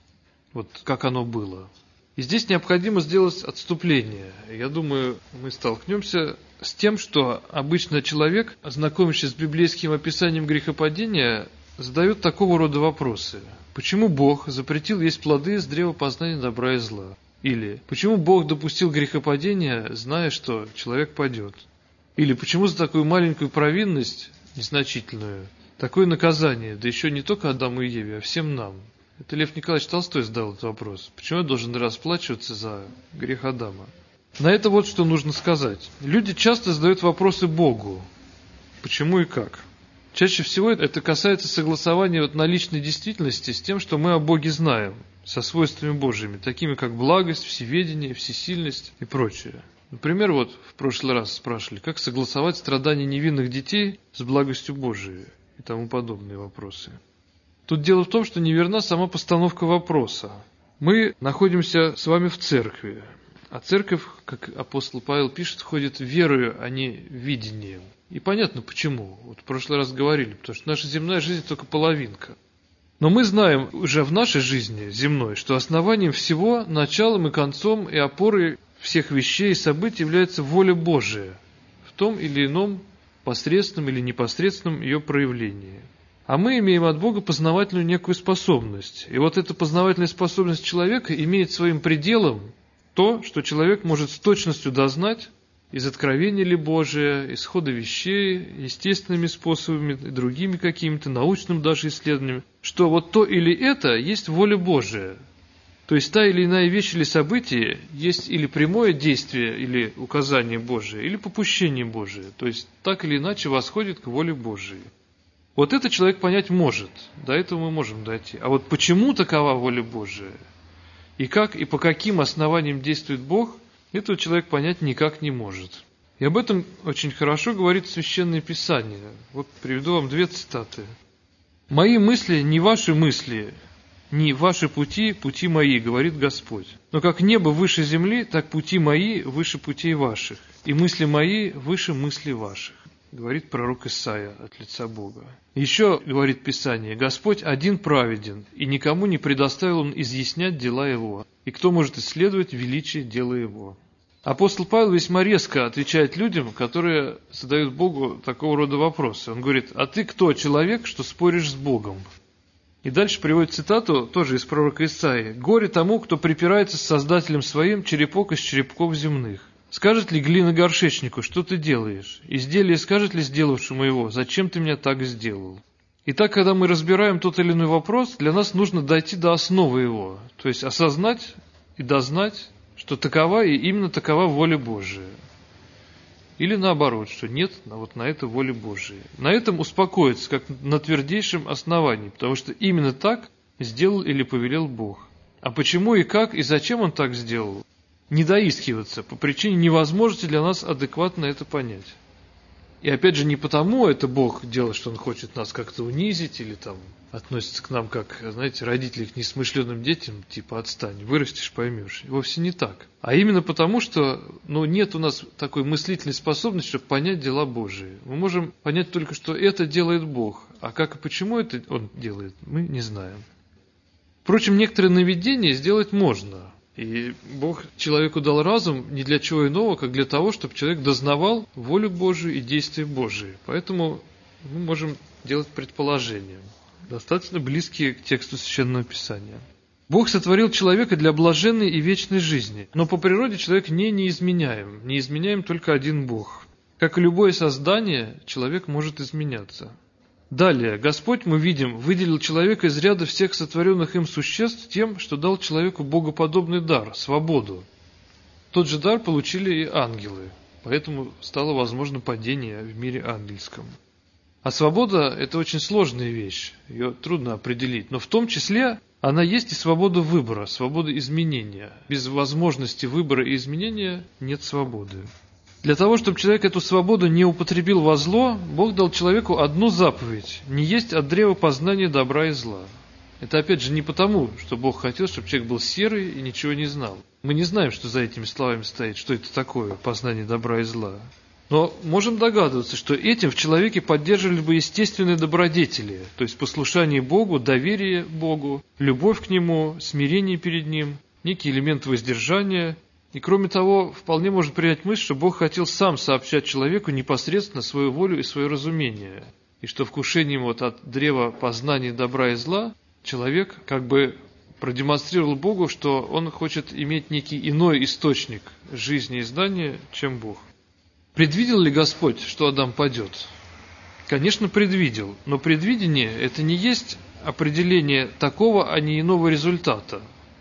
Вот как оно было. И здесь необходимо сделать отступление. Я думаю, мы столкнемся с тем, что обычно человек, ознакомившись с библейским описанием грехопадения, задает такого рода вопросы. Почему Бог запретил есть плоды с древа познания добра и зла? Или почему Бог допустил грехопадение, зная, что человек падет? Или почему за такую маленькую провинность, незначительную, такое наказание, да еще не только Адаму и Еве, а всем нам? Это Лев Николаевич Толстой задал этот вопрос. Почему я должен расплачиваться за грех Адама? На это вот что нужно сказать. Люди часто задают вопросы Богу. Почему и как? Чаще всего это касается согласования вот наличной действительности с тем, что мы о Боге знаем, со свойствами Божьими, такими как благость, всеведение, всесильность и прочее. Например, вот в прошлый раз спрашивали, как согласовать страдания невинных детей с благостью Божией и тому подобные вопросы. Тут дело в том, что неверна сама постановка вопроса. Мы находимся с вами в церкви, а церковь, как апостол Павел пишет, ходит верою, а не видением. И понятно почему. Вот в прошлый раз говорили, потому что наша земная жизнь только половинка. Но мы знаем уже в нашей жизни земной, что основанием всего, началом и концом и опорой всех вещей и событий является воля Божия в том или ином посредственном или непосредственном ее проявлении. А мы имеем от Бога познавательную некую способность. И вот эта познавательная способность человека имеет своим пределом то, что человек может с точностью дознать из откровения ли Божия, из хода вещей, естественными способами и другими какими-то, научным даже исследованиями, что вот то или это есть воля Божия. То есть та или иная вещь или событие есть или прямое действие или указание Божие, или попущение Божие. То есть так или иначе восходит к воле Божией. Вот это человек понять может, до этого мы можем дойти. А вот почему такова воля Божия, и как и по каким основаниям действует Бог, этого человек понять никак не может. И об этом очень хорошо говорит Священное Писание. Вот приведу вам две цитаты. «Мои мысли не ваши мысли, не ваши пути, пути мои, говорит Господь. Но как небо выше земли, так пути мои выше путей ваших, и мысли мои выше мыслей ваших», говорит пророк Исаия от лица Бога. Еще, говорит Писание, Господь один праведен, и никому не предоставил Он изъяснять дела Его, и кто может исследовать величие дела Его. Апостол Павел весьма резко отвечает людям, которые задают Богу такого рода вопросы. Он говорит: «А ты кто, человек, что споришь с Богом?» И дальше приводит цитату, тоже из пророка Исаии. «Горе тому, кто припирается с Создателем своим, черепок из черепков земных. Скажет ли глина горшечнику, что ты делаешь? Изделие скажет ли сделавшему его, зачем ты меня так сделал?» Итак, когда мы разбираем тот или иной вопрос, для нас нужно дойти до основы его, то есть осознать и дознать, что такова и именно такова воля Божия. Или наоборот, что нет вот на это воли Божией. На этом успокоиться, как на твердейшем основании, потому что именно так сделал или повелел Бог. А почему и как и зачем Он так сделал? Не доискиваться по причине невозможности для нас адекватно это понять. И опять же, не потому это Бог делает, что Он хочет нас как-то унизить или там относится к нам как, знаете, родители к несмышленным детям, типа отстань, вырастешь, поймешь. И вовсе не так. А именно потому, что ну, нет у нас такой мыслительной способности, чтобы понять дела Божии. Мы можем понять только, что это делает Бог. А как и почему это Он делает, мы не знаем. Впрочем, некоторые наведения сделать можно. И Бог человеку дал разум не для чего иного, как для того, чтобы человек дознавал волю Божию и действия Божии. Поэтому мы можем делать предположения, достаточно близкие к тексту Священного Писания. Бог сотворил человека для блаженной и вечной жизни, но по природе человек не неизменяем, неизменяем только один Бог. Как и любое создание, человек может изменяться. Далее, Господь, мы видим, выделил человека из ряда всех сотворенных им существ тем, что дал человеку богоподобный дар – свободу. Тот же дар получили и ангелы, поэтому стало возможно падение в мире ангельском. А свобода – это очень сложная вещь, ее трудно определить, но в том числе она есть и свобода выбора, свобода изменения. Без возможности выбора и изменения нет свободы. Для того, чтобы человек эту свободу не употребил во зло, Бог дал человеку одну заповедь – не есть от древа познания добра и зла. Это опять же не потому, что Бог хотел, чтобы человек был серый и ничего не знал. Мы не знаем, что за этими словами стоит, что это такое – познание добра и зла. Но можем догадываться, что этим в человеке поддерживали бы естественные добродетели, то есть послушание Богу, доверие Богу, любовь к Нему, смирение перед Ним, некий элемент воздержания. И кроме того, вполне можно принять мысль, что Бог хотел сам сообщать человеку непосредственно свою волю и свое разумение. И что вкушением вот от древа познания добра и зла человек как бы продемонстрировал Богу, что он хочет иметь некий иной источник жизни и знания, чем Бог. Предвидел ли Господь, что Адам падет? Конечно, предвидел, но предвидение – это не есть определение такого, а не иного результата.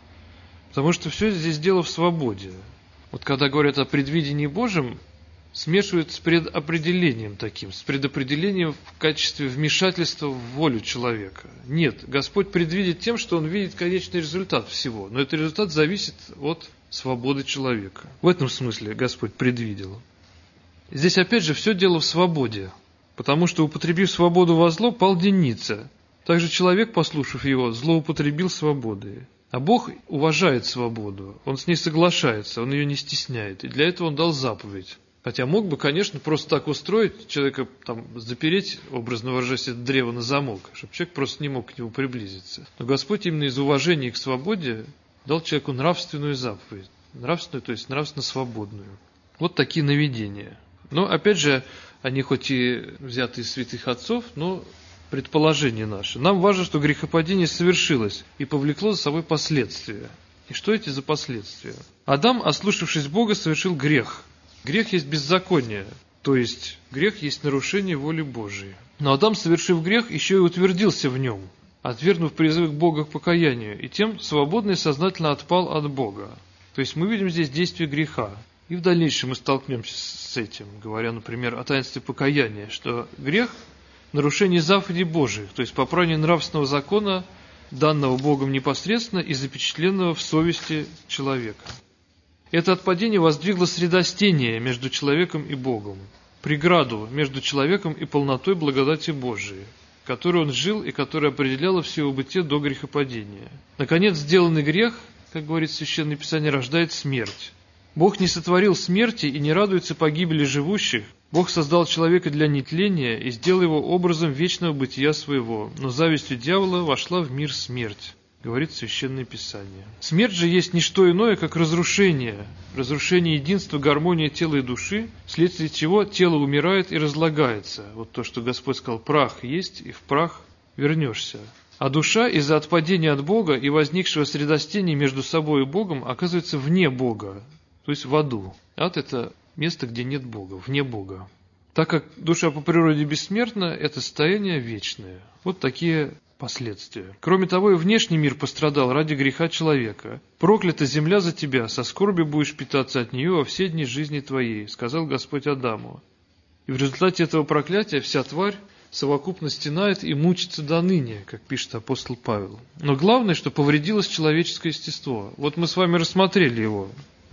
Потому что все здесь дело в свободе. Вот когда говорят о предвидении Божьем, смешивают с предопределением таким, с предопределением в качестве вмешательства в волю человека. Нет, Господь предвидит тем, что Он видит конечный результат всего, но этот результат зависит от свободы человека. В этом смысле Господь предвидел. Здесь опять же все дело в свободе, потому что, употребив свободу во зло, пал денница. Также человек, послушав его, злоупотребил свободой. А Бог уважает свободу, Он с ней соглашается, Он ее не стесняет, и для этого Он дал заповедь. Хотя мог бы, конечно, просто так устроить, человека там запереть, образно выражаясь, это древо на замок, чтобы человек просто не мог к нему приблизиться. Но Господь именно из уважения к свободе дал человеку нравственную заповедь, нравственную, то есть нравственно свободную. Вот такие наведения. Но, опять же, они хоть и взяты из святых отцов, но предположение наше. Нам важно, что грехопадение совершилось и повлекло за собой последствия. И что эти за последствия? Адам, ослушавшись Бога, совершил грех. Грех есть беззаконие, то есть грех есть нарушение воли Божией. Но Адам, совершив грех, еще и утвердился в нем, отвергнув призыв Бога к покаянию, и тем свободно и сознательно отпал от Бога. То есть мы видим здесь действие греха. И в дальнейшем мы столкнемся с этим, говоря, например, о таинстве покаяния, что грех – нарушение заповедей Божиих, то есть попрание нравственного закона, данного Богом непосредственно и запечатленного в совести человека. Это отпадение воздвигло средостение между человеком и Богом, преграду между человеком и полнотой благодати Божией, в которой он жил и которая определяла все его бытие до грехопадения. Наконец, сделанный грех, как говорит Священное Писание, рождает смерть. Бог не сотворил смерти и не радуется погибели живущих. Бог создал человека для нетления и сделал его образом вечного бытия своего, но завистью дьявола вошла в мир смерть, говорит Священное Писание. Смерть же есть не что иное, как разрушение, разрушение единства, гармонии тела и души, вследствие чего тело умирает и разлагается. Вот то, что Господь сказал, прах есть, и в прах вернешься. А душа из-за отпадения от Бога и возникшего средостения между собой и Богом оказывается вне Бога, то есть в аду. Ад – это место, где нет Бога, вне Бога. Так как душа по природе бессмертна, это состояние вечное. Вот такие последствия. Кроме того, и внешний мир пострадал ради греха человека. «Проклята земля за тебя, со скорбью будешь питаться от нее во все дни жизни твоей», сказал Господь Адаму. И в результате этого проклятия вся тварь совокупно стенает и мучится до ныне, как пишет апостол Павел. Но главное, что повредилось человеческое естество. Вот мы с вами рассмотрели его.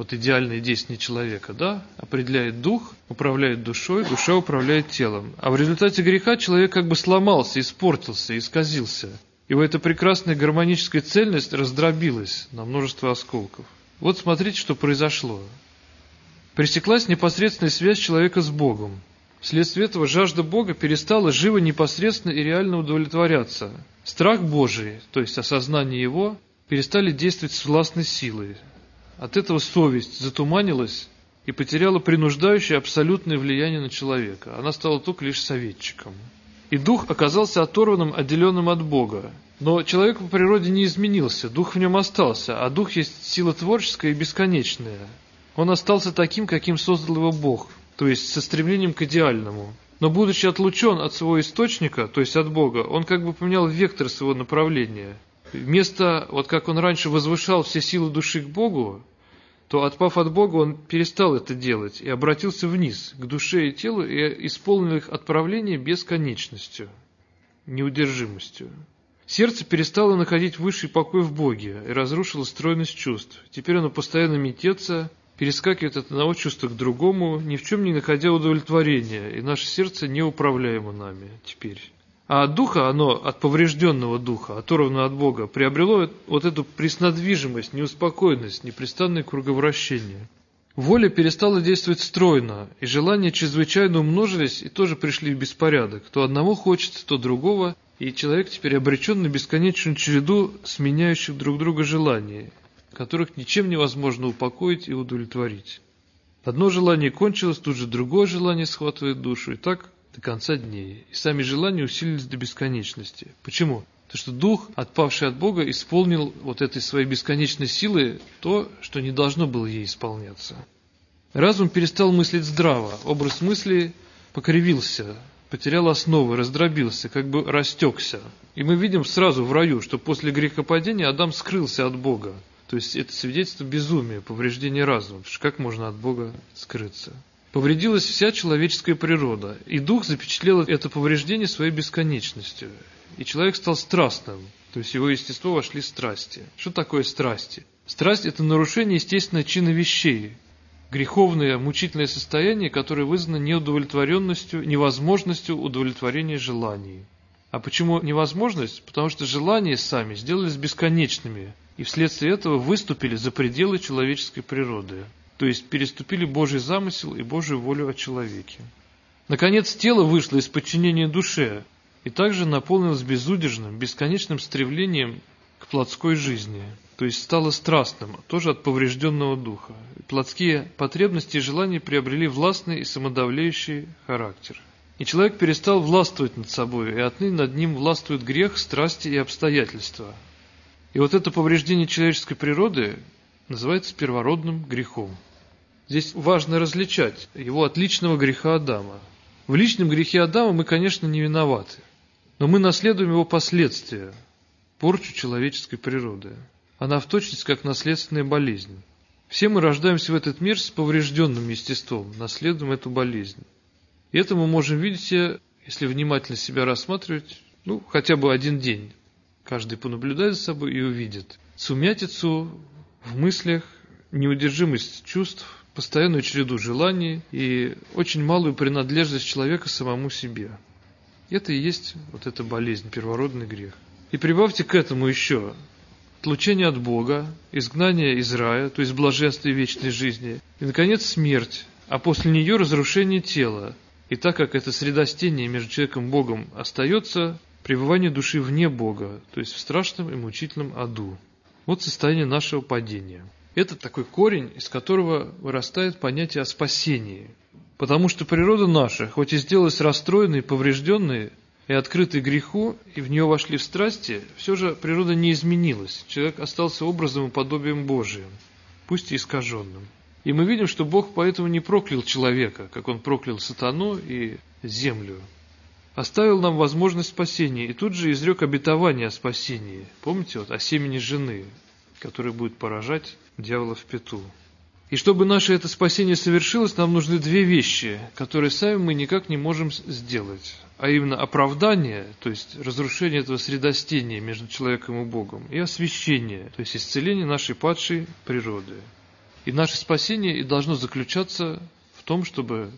вот идеальные действия человека, да, определяет дух, управляет душой, душа управляет телом. А в результате греха человек как бы сломался, испортился, исказился. Его эта прекрасная гармоническая цельность раздробилась на множество осколков. Вот смотрите, что произошло. Пресеклась непосредственная связь человека с Богом. Вследствие этого жажда Бога перестала живо, непосредственно и реально удовлетворяться. Страх Божий, то есть осознание Его, перестали действовать с властной силой. От этого совесть затуманилась и потеряла принуждающее абсолютное влияние на человека. Она стала только лишь советчиком. И дух оказался оторванным, отделенным от Бога. Но человек по природе не изменился, дух в нем остался, а дух есть сила творческая и бесконечная. Он остался таким, каким создал его Бог, то есть со стремлением к идеальному. Но будучи отлучен от своего источника, то есть от Бога, он как бы поменял вектор своего направления. Вместо, вот как он раньше возвышал все силы души к Богу, то, отпав от Бога, он перестал это делать и обратился вниз, к душе и телу, и исполнил их отправление бесконечностью, неудержимостью. Сердце перестало находить высший покой в Боге и разрушило стройность чувств. Теперь оно постоянно метется, перескакивает от одного чувства к другому, ни в чем не находя удовлетворения, и наше сердце неуправляемо нами теперь. А от духа оно, от поврежденного духа, оторванного от Бога, приобрело вот эту преснодвижимость, неуспокоенность, непрестанное круговращение. Воля перестала действовать стройно, и желания чрезвычайно умножились и тоже пришли в беспорядок. То одного хочется, то другого, и человек теперь обречен на бесконечную череду сменяющих друг друга желаний, которых ничем невозможно упокоить и удовлетворить. Одно желание кончилось, тут же другое желание схватывает душу, и так до конца дней. И сами желания усилились до бесконечности. Почему? Потому что дух, отпавший от Бога, исполнил вот этой своей бесконечной силой то, что не должно было ей исполняться. Разум перестал мыслить здраво, образ мысли покривился, потерял основы, раздробился, как бы растекся. И мы видим сразу в раю, что после грехопадения Адам скрылся от Бога. То есть это свидетельство безумия, повреждения разума. Потому что как можно от Бога скрыться? Повредилась вся человеческая природа, и дух запечатлел это повреждение своей бесконечностью. И человек стал страстным, то есть в его естество вошли страсти. Что такое страсти? Страсть – это нарушение естественного чина вещей, греховное, мучительное состояние, которое вызвано неудовлетворенностью, невозможностью удовлетворения желаний. А почему невозможность? Потому что желания сами сделались бесконечными, и вследствие этого выступили за пределы человеческой природы. То есть переступили Божий замысел и Божию волю о человеке. Наконец, тело вышло из подчинения душе и также наполнилось безудержным, бесконечным стремлением к плотской жизни, то есть стало страстным, тоже от поврежденного духа. Плотские потребности и желания приобрели властный и самодавляющий характер. И человек перестал властвовать над собой, и отныне над ним властвует грех, страсти и обстоятельства. И вот это повреждение человеческой природы называется первородным грехом. Здесь важно различать его от личного греха Адама. В личном грехе Адама мы, конечно, не виноваты, но мы наследуем его последствия, порчу человеческой природы. Она в точности как наследственная болезнь. Все мы рождаемся в этот мир с поврежденным естеством, наследуем эту болезнь. И это мы можем видеть, если внимательно себя рассматривать, ну, хотя бы один день. Каждый понаблюдает за собой и увидит сумятицу в мыслях, неудержимость чувств, постоянную череду желаний и очень малую принадлежность человека самому себе. Это и есть вот эта болезнь, первородный грех. И прибавьте к этому еще отлучение от Бога, изгнание из рая, то есть блаженство и вечной жизни, и, наконец, смерть, а после нее разрушение тела. И так как это средостение между человеком и Богом остается, пребывание души вне Бога, то есть в страшном и мучительном аду. Вот состояние нашего падения. Это такой корень, из которого вырастает понятие о спасении. Потому что природа наша, хоть и сделалась расстроенной, поврежденной и открытой греху, и в нее вошли в страсти, все же природа не изменилась. Человек остался образом и подобием Божиим, пусть и искаженным. И мы видим, что Бог поэтому не проклял человека, как Он проклял сатану и землю. Оставил нам возможность спасения, и тут же изрек обетование о спасении. Помните, вот о семени жены, которая будет поражать дьявола в пету. И чтобы наше это спасение совершилось, нам нужны две вещи, которые сами мы никак не можем сделать. А именно оправдание, то есть разрушение этого средостения между человеком и Богом, и освящение, то есть исцеление нашей падшей природы. И наше спасение и должно заключаться в том, чтобы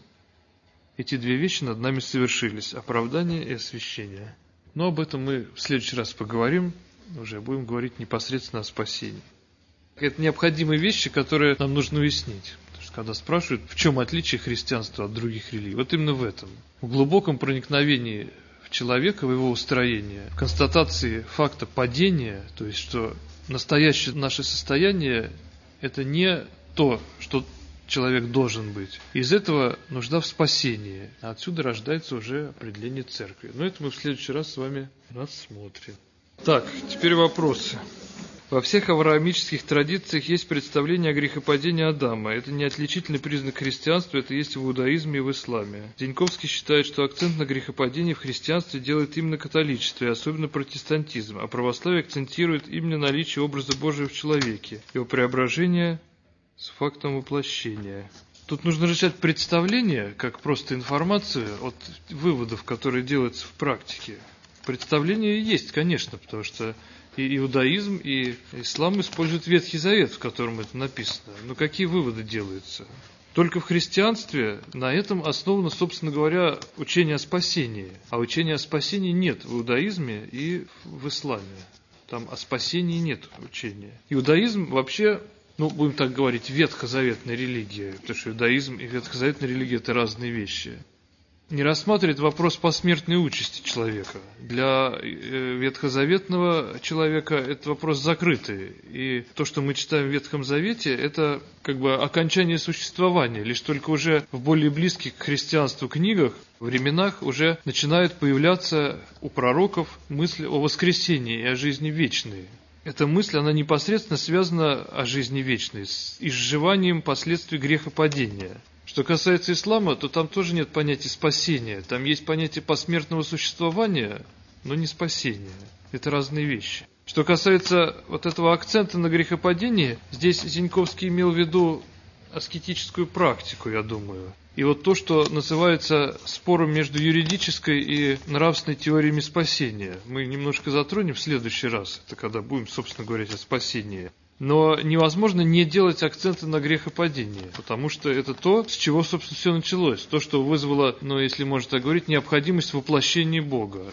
эти две вещи над нами совершились – оправдание и освящение. Но об этом мы в следующий раз поговорим, уже будем говорить непосредственно о спасении. Это необходимые вещи, которые нам нужно уяснить. Потому что когда спрашивают, в чем отличие христианства от других религий, вот именно в этом. В глубоком проникновении в человека, в его устроение, в констатации факта падения, то есть что настоящее наше состояние – это не то, что человек должен быть. Из этого нужда в спасении. А отсюда рождается уже определение церкви. Но это мы в следующий раз с вами рассмотрим. Так, теперь вопросы. Во всех авраамических традициях есть представление о грехопадении Адама. Это не отличительный признак христианства, это есть в иудаизме и в исламе. Зиньковский считает, что акцент на грехопадении в христианстве делает именно католичество, и особенно протестантизм, а православие акцентирует именно наличие образа Божия в человеке, его преображение с фактом воплощения. Тут нужно различать представление, как просто информацию, от выводов, которые делаются в практике. Представление есть, конечно, потому что и иудаизм, и ислам используют Ветхий Завет, в котором это написано. Но какие выводы делаются? Только в христианстве на этом основано, собственно говоря, учение о спасении. А учения о спасении нет в иудаизме и в исламе. Там о спасении нет учения. Иудаизм вообще, ну, будем так говорить, ветхозаветная религия, потому что иудаизм и ветхозаветная религия – это разные вещи. Не рассматривает вопрос посмертной участи человека. Для ветхозаветного человека это вопрос закрытый. И то, что мы читаем в Ветхом Завете, это как бы окончание существования. Лишь только уже в более близких к христианству книгах, временах уже начинают появляться у пророков мысли о воскресении и о жизни вечной. Эта мысль, она непосредственно связана о жизни вечной, с изживанием последствий грехопадения. Что касается ислама, то там тоже нет понятия спасения. Там есть понятие посмертного существования, но не спасения. Это разные вещи. Что касается вот этого акцента на грехопадении, здесь Зиньковский имел в виду аскетическую практику, я думаю. И вот то, что называется спором между юридической и нравственной теориями спасения, мы немножко затронем в следующий раз, это когда будем, собственно, говорить о спасении. Но невозможно не делать акценты на грехопадении, потому что это то, с чего, собственно, все началось. То, что вызвало, ну, если можно так говорить, необходимость воплощения Бога.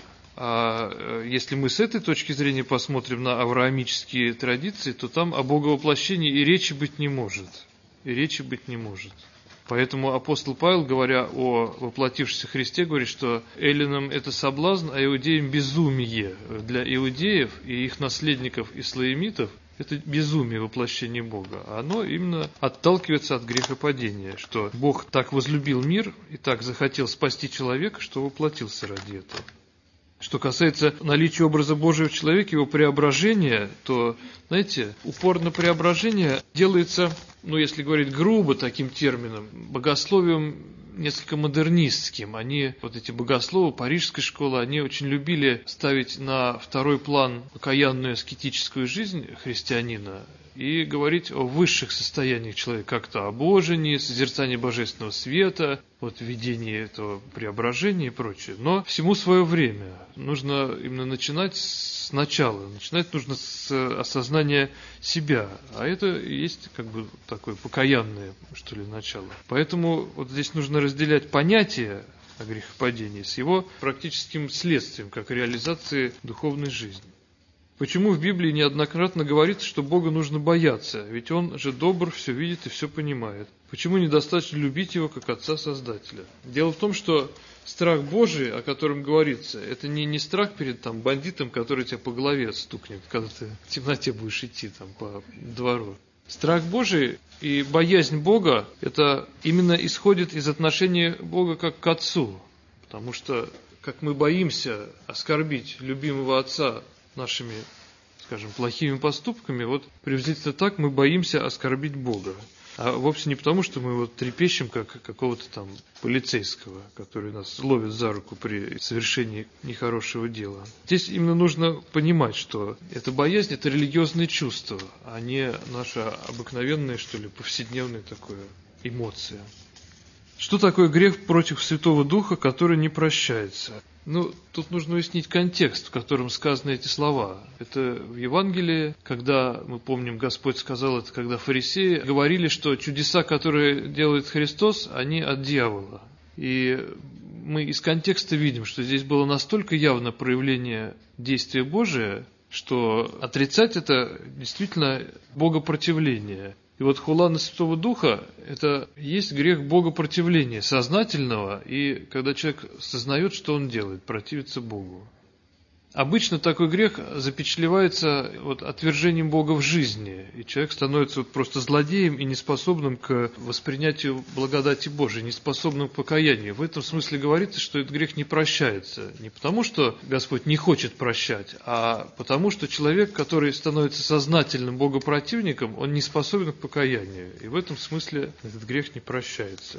А если мы с этой точки зрения посмотрим на авраамические традиции, то там о боговоплощении и речи быть не может. И речи быть не может. Поэтому апостол Павел, говоря о воплотившемся Христе, говорит, что эллинам это соблазн, а иудеям безумие. Для иудеев и их наследников ислаимитов это безумие воплощения Бога. Оно именно отталкивается от грехопадения, что Бог так возлюбил мир и так захотел спасти человека, что воплотился ради этого. Что касается наличия образа Божия в человеке, его преображения, то, знаете, упор на преображение делается, ну, если говорить грубо таким термином, богословием несколько модернистским. Они, вот эти богословы парижской школы, они очень любили ставить на второй план покаянную аскетическую жизнь христианина и говорить о высших состояниях человека, как-то о божении, созерцании божественного света, вот видении этого преображения и прочее. Но всему свое время. Нужно именно начинать с начала. Начинать нужно с осознания себя. А это и есть как бы такое покаянное, что ли, начало. Поэтому вот здесь нужно разделять понятие о грехопадении с его практическим следствием, как реализации духовной жизни. Почему в Библии неоднократно говорится, что Бога нужно бояться, ведь Он же добр, все видит и все понимает? Почему недостаточно любить Его как Отца-Создателя? Дело в том, что страх Божий, о котором говорится, это не, не страх перед там, бандитом, который тебя по голове стукнет, когда ты в темноте будешь идти там, по двору. Страх Божий и боязнь Бога, это именно исходит из отношения Бога как к Отцу. Потому что, как мы боимся оскорбить любимого Отца нашими, скажем, плохими поступками, вот приблизительно так мы боимся оскорбить Бога. А вовсе не потому, что мы вот трепещем, как какого-то там полицейского, который нас ловит за руку при совершении нехорошего дела. Здесь именно нужно понимать, что эта боязнь – это религиозное чувство, а не наша обыкновенная, что ли, повседневная такая эмоция. Что такое грех против Святого Духа, который не прощается? Ну, тут нужно уяснить контекст, в котором сказаны эти слова. Это в Евангелии, когда, мы помним, Господь сказал это, когда фарисеи говорили, что чудеса, которые делает Христос, они от дьявола. И мы из контекста видим, что здесь было настолько явно проявление действия Божия, что отрицать это действительно богопротивление. И вот хула на Святого Духа – это есть грех богопротивления, сознательного, и когда человек сознает, что он делает, противится Богу. Обычно такой грех запечатлевается вот отвержением Бога в жизни, и человек становится вот просто злодеем и неспособным к воспринятию благодати Божией, неспособным к покаянию. В этом смысле говорится, что этот грех не прощается. Не потому, что Господь не хочет прощать, а потому, что человек, который становится сознательным богопротивником, он не способен к покаянию. И в этом смысле этот грех не прощается.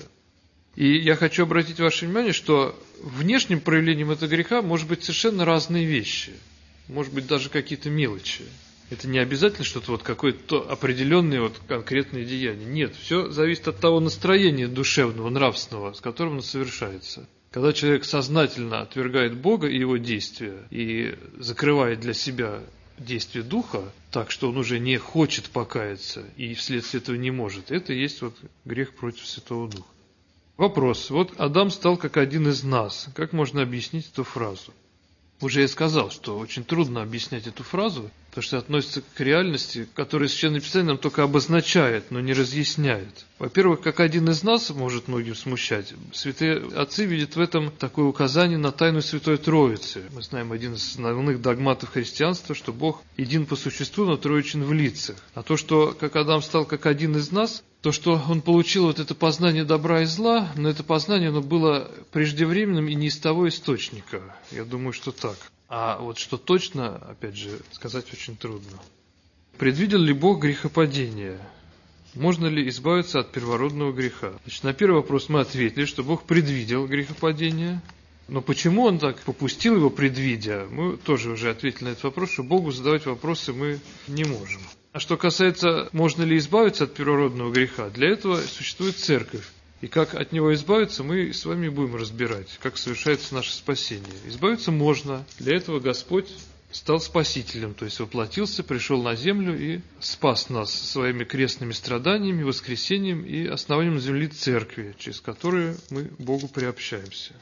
И я хочу обратить ваше внимание, что внешним проявлением этого греха может быть совершенно разные вещи. Может быть, даже какие-то мелочи. Это не обязательно что-то вот какое-то определенное вот конкретное деяние. Нет, все зависит от того настроения душевного, нравственного, с которым оно совершается. Когда человек сознательно отвергает Бога и Его действия и закрывает для себя действие Духа, так что он уже не хочет покаяться и вследствие этого не может, это и есть вот грех против Святого Духа. Вопрос. Вот Адам стал как один из нас. Как можно объяснить эту фразу? Уже я сказал, что очень трудно объяснять эту фразу, потому что относится к реальности, которая Священное Писание нам только обозначает, но не разъясняет. Во-первых, как один из нас может многим смущать. Святые отцы видят в этом такое указание на тайну Святой Троицы. Мы знаем один из основных догматов христианства, что Бог един по существу, но троичен в лицах. А то, что как Адам стал как один из нас, то, что он получил вот это познание добра и зла, но это познание оно было преждевременным и не из того источника. Я думаю, что так. А вот что точно, опять же, сказать очень трудно. Предвидел ли Бог грехопадение? Можно ли избавиться от первородного греха? Значит, на первый вопрос мы ответили, что Бог предвидел грехопадение. Но почему Он так попустил его, предвидя? Мы тоже уже ответили на этот вопрос, что Богу задавать вопросы мы не можем. А что касается, можно ли избавиться от первородного греха, для этого существует церковь. И как от него избавиться, мы с вами будем разбирать, как совершается наше спасение. Избавиться можно. Для этого Господь стал спасителем, то есть воплотился, пришел на землю и спас нас своими крестными страданиями, воскресением и основанием земли церкви, через которую мы к Богу приобщаемся.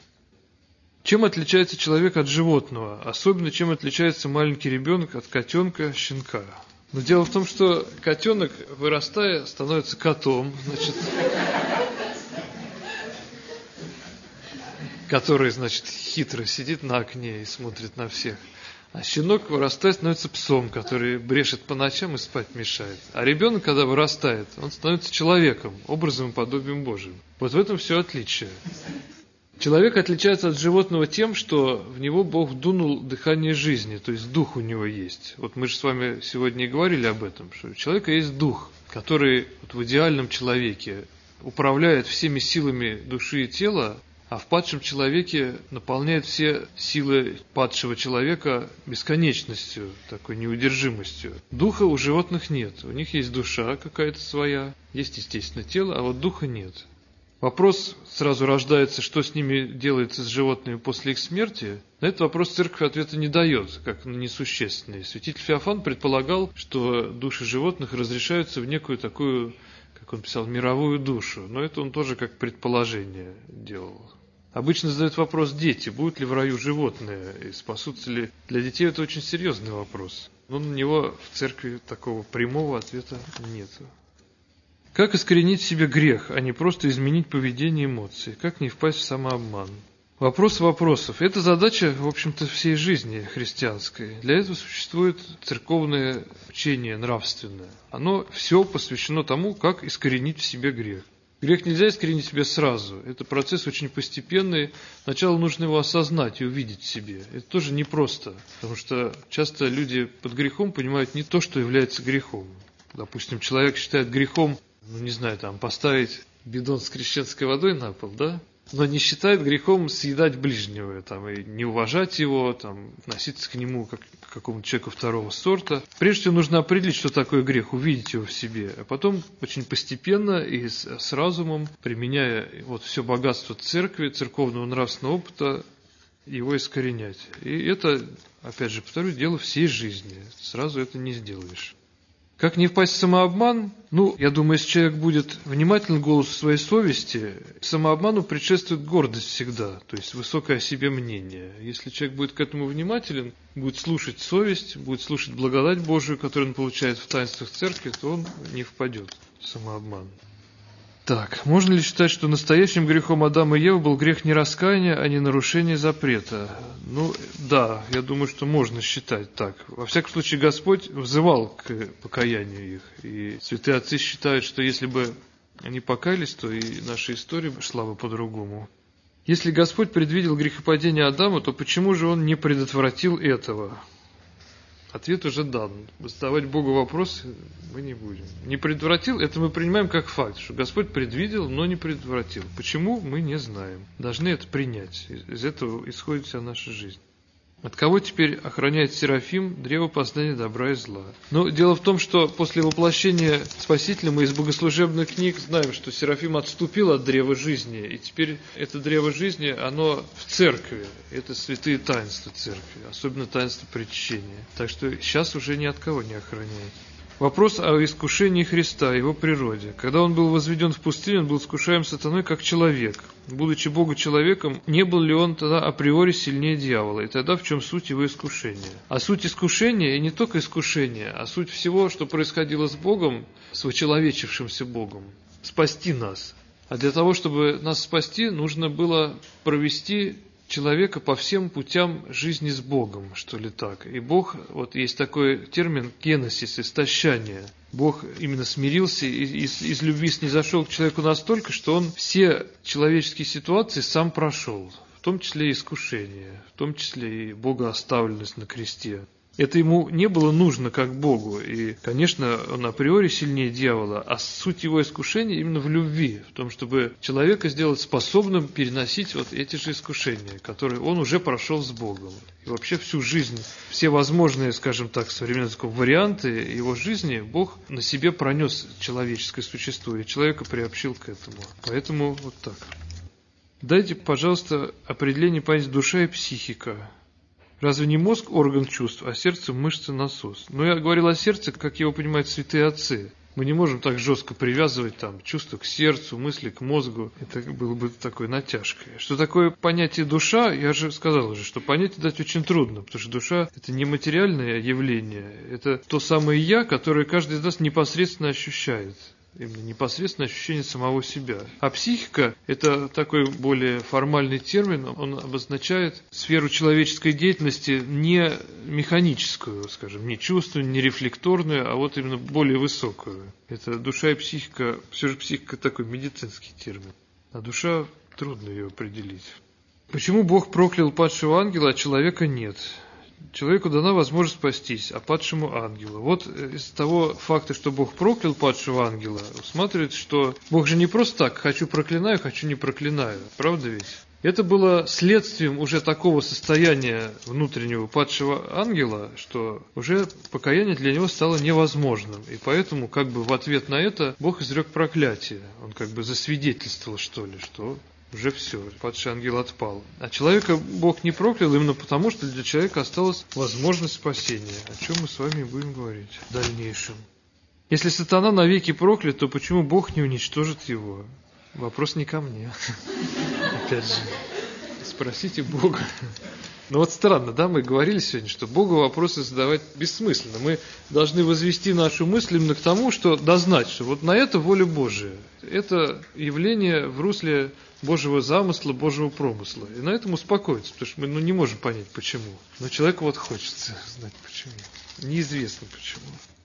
Чем отличается человек от животного? Особенно, чем отличается маленький ребенок от котенка, щенка? Но дело в том, что котенок, вырастая, становится котом, значит, который, значит, хитро сидит на окне и смотрит на всех. А щенок, вырастая, становится псом, который брешет по ночам и спать мешает. А ребенок, когда вырастает, он становится человеком, образом и подобием Божьим. Вот в этом все отличие. Человек отличается от животного тем, что в него Бог вдунул дыхание жизни, то есть дух у него есть. Вот мы же с вами сегодня и говорили об этом, что у человека есть дух, который вот в идеальном человеке управляет всеми силами души и тела, а в падшем человеке наполняет все силы падшего человека бесконечностью, такой неудержимостью. Духа у животных нет, у них есть душа какая-то своя, есть, естественно, тело, а вот духа нет. Вопрос сразу рождается, что с ними делается с животными после их смерти. На этот вопрос церковь ответа не дает, как на несущественный. Святитель Феофан предполагал, что души животных разрешаются в некую такую, как он писал, мировую душу. Но это он тоже как предположение делал. Обычно задают вопрос дети, будут ли в раю животные и спасутся ли. Для детей это очень серьезный вопрос. Но на него в церкви такого прямого ответа нет. Как искоренить в себе грех, а не просто изменить поведение и эмоции? Как не впасть в самообман? Вопрос вопросов. Это задача, в общем-то, всей жизни христианской. Для этого существует церковное учение нравственное. Оно все посвящено тому, как искоренить в себе грех. Грех нельзя искоренить в себе сразу. Это процесс очень постепенный. Сначала нужно его осознать и увидеть в себе. Это тоже непросто, потому что часто люди под грехом понимают не то, что является грехом. Допустим, человек считает грехом, ну не знаю, там поставить бидон с крещенской водой на пол, да? Но не считает грехом съедать ближнего, там, и не уважать его, там, относиться к нему как к какому-то человеку второго сорта. Прежде всего нужно определить, что такое грех, увидеть его в себе, а потом очень постепенно и с, с разумом, применяя вот все богатство церкви, церковного нравственного опыта, его искоренять. И это, опять же, повторю, дело всей жизни. Сразу это не сделаешь. Как не впасть в самообман? Ну, я думаю, если человек будет внимателен к голосу своей совести, самообману предшествует гордость всегда, то есть высокое о себе мнение. Если человек будет к этому внимателен, будет слушать совесть, будет слушать благодать Божию, которую он получает в таинствах церкви, то он не впадет в самообман. Так, можно ли считать, что настоящим грехом Адама и Евы был грех нераскаяния, а не нарушение запрета? Ну, да, я думаю, что можно считать так. Во всяком случае, Господь взывал к покаянию их. И святые отцы считают, что если бы они покаялись, то и наша история шла бы по-другому. Если Господь предвидел грехопадение Адама, то почему же Он не предотвратил этого? Ответ уже дан. Задавать Богу вопросы мы не будем. Не предотвратил, это мы принимаем как факт, что Господь предвидел, но не предотвратил. Почему, мы не знаем. Должны это принять. Из этого исходит вся наша жизнь. От кого теперь охраняет Серафим древо познания добра и зла? Но дело в том, что после воплощения Спасителя мы из богослужебных книг знаем, что Серафим отступил от древа жизни, и теперь это древо жизни, оно в церкви. Это святые таинства церкви, особенно таинство причащения. Так что сейчас уже ни от кого не охраняет. Вопрос о искушении Христа, его природе. Когда он был возведен в пустыню, он был искушаем сатаной как человек. Будучи Богу человеком, не был ли он тогда априори сильнее дьявола? И тогда в чем суть его искушения? А суть искушения, и не только искушения, а суть всего, что происходило с Богом, с вочеловечившимся Богом, спасти нас. А для того, чтобы нас спасти, нужно было провести человека по всем путям жизни с Богом, что ли так. И Бог, вот есть такой термин кеносис, истощание. Бог именно смирился и из, из любви снизошел к человеку настолько, что он все человеческие ситуации сам прошел, в том числе и искушение, в том числе и богооставленность на кресте. Это ему не было нужно как Богу, и, конечно, он априори сильнее дьявола, а суть его искушения именно в любви, в том, чтобы человека сделать способным переносить вот эти же искушения, которые он уже прошел с Богом. И вообще всю жизнь, все возможные, скажем так, современные варианты его жизни Бог на себе пронес человеческое существо, и человека приобщил к этому. Поэтому вот так. Дайте, пожалуйста, определение понятия душа и психика. Разве не мозг орган чувств, а сердце мышца насос? Но я говорил о сердце, как его понимают святые отцы. Мы не можем так жестко привязывать там чувства к сердцу, мысли к мозгу. Это было бы такой натяжкой. Что такое понятие душа, я же сказал уже, что понятие дать очень трудно, потому что душа – это не материальное явление, это то самое «я», которое каждый из нас непосредственно ощущает. Именно непосредственное ощущение самого себя. А психика – это такой более формальный термин, он обозначает сферу человеческой деятельности не механическую, скажем, не чувственную, не рефлекторную, а вот именно более высокую. Это душа и психика, все же психика такой медицинский термин, а душа трудно ее определить. Почему Бог проклял падшего ангела, а человека нет? Человеку дана возможность спастись, а падшему ангелу. Вот из того факта, что Бог проклял падшего ангела, усматривается, что Бог же не просто так «хочу проклинаю, хочу не проклинаю». Правда ведь? Это было следствием уже такого состояния внутреннего падшего ангела, что уже покаяние для него стало невозможным. И поэтому как бы в ответ на это Бог изрек проклятие. Он как бы засвидетельствовал, что ли, что... Уже все, падший ангел отпал. А человека Бог не проклял именно потому, что для человека осталась возможность спасения, о чем мы с вами будем говорить в дальнейшем. Если сатана навеки проклят, то почему Бог не уничтожит его? Вопрос не ко мне. Опять же, спросите Бога. Ну вот странно, да, мы говорили сегодня, что Богу вопросы задавать бессмысленно. Мы должны возвести нашу мысль именно к тому, что дознать, что вот на это воля Божия. Это явление в русле Божьего замысла, Божьего промысла. И на этом успокоиться, потому что мы ну, не можем понять, почему. Но человеку вот хочется знать, почему. Неизвестно, почему.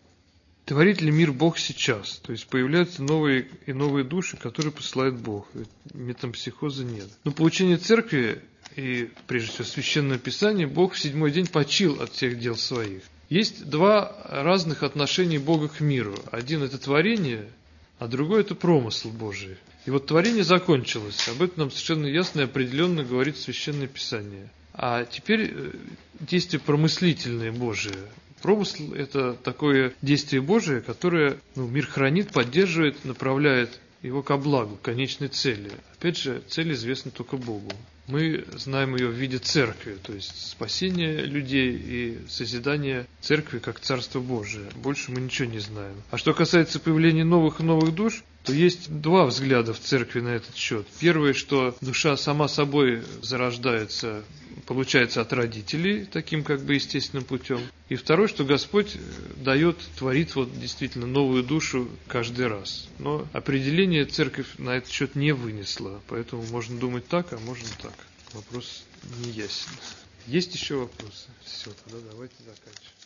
Творит ли мир Бог сейчас? То есть появляются новые и новые души, которые посылает Бог. Метампсихоза нет. Но по учению церкви и, прежде всего, Священное Писание, Бог в седьмой день почил от всех дел своих. Есть два разных отношения Бога к миру. Один – это творение, а другой – это промысл Божий. И вот творение закончилось. Об этом нам совершенно ясно и определенно говорит Священное Писание. А теперь действие промыслительное Божие. Промысл – это такое действие Божие, которое ну, мир хранит, поддерживает, направляет его ко благу, к конечной цели. Опять же, цель известна только Богу. Мы знаем ее в виде церкви, то есть спасение людей и созидание церкви как Царство Божие. Больше мы ничего не знаем. А что касается появления новых и новых душ, то есть два взгляда в церкви на этот счет. Первое, что душа сама собой зарождается, получается от родителей, таким как бы естественным путем. И второе, что Господь дает, творит вот действительно новую душу каждый раз. Но определение церковь на этот счет не вынесла, поэтому можно думать так, а можно так. Вопрос не ясен. Есть еще вопросы? Все, тогда давайте заканчивать.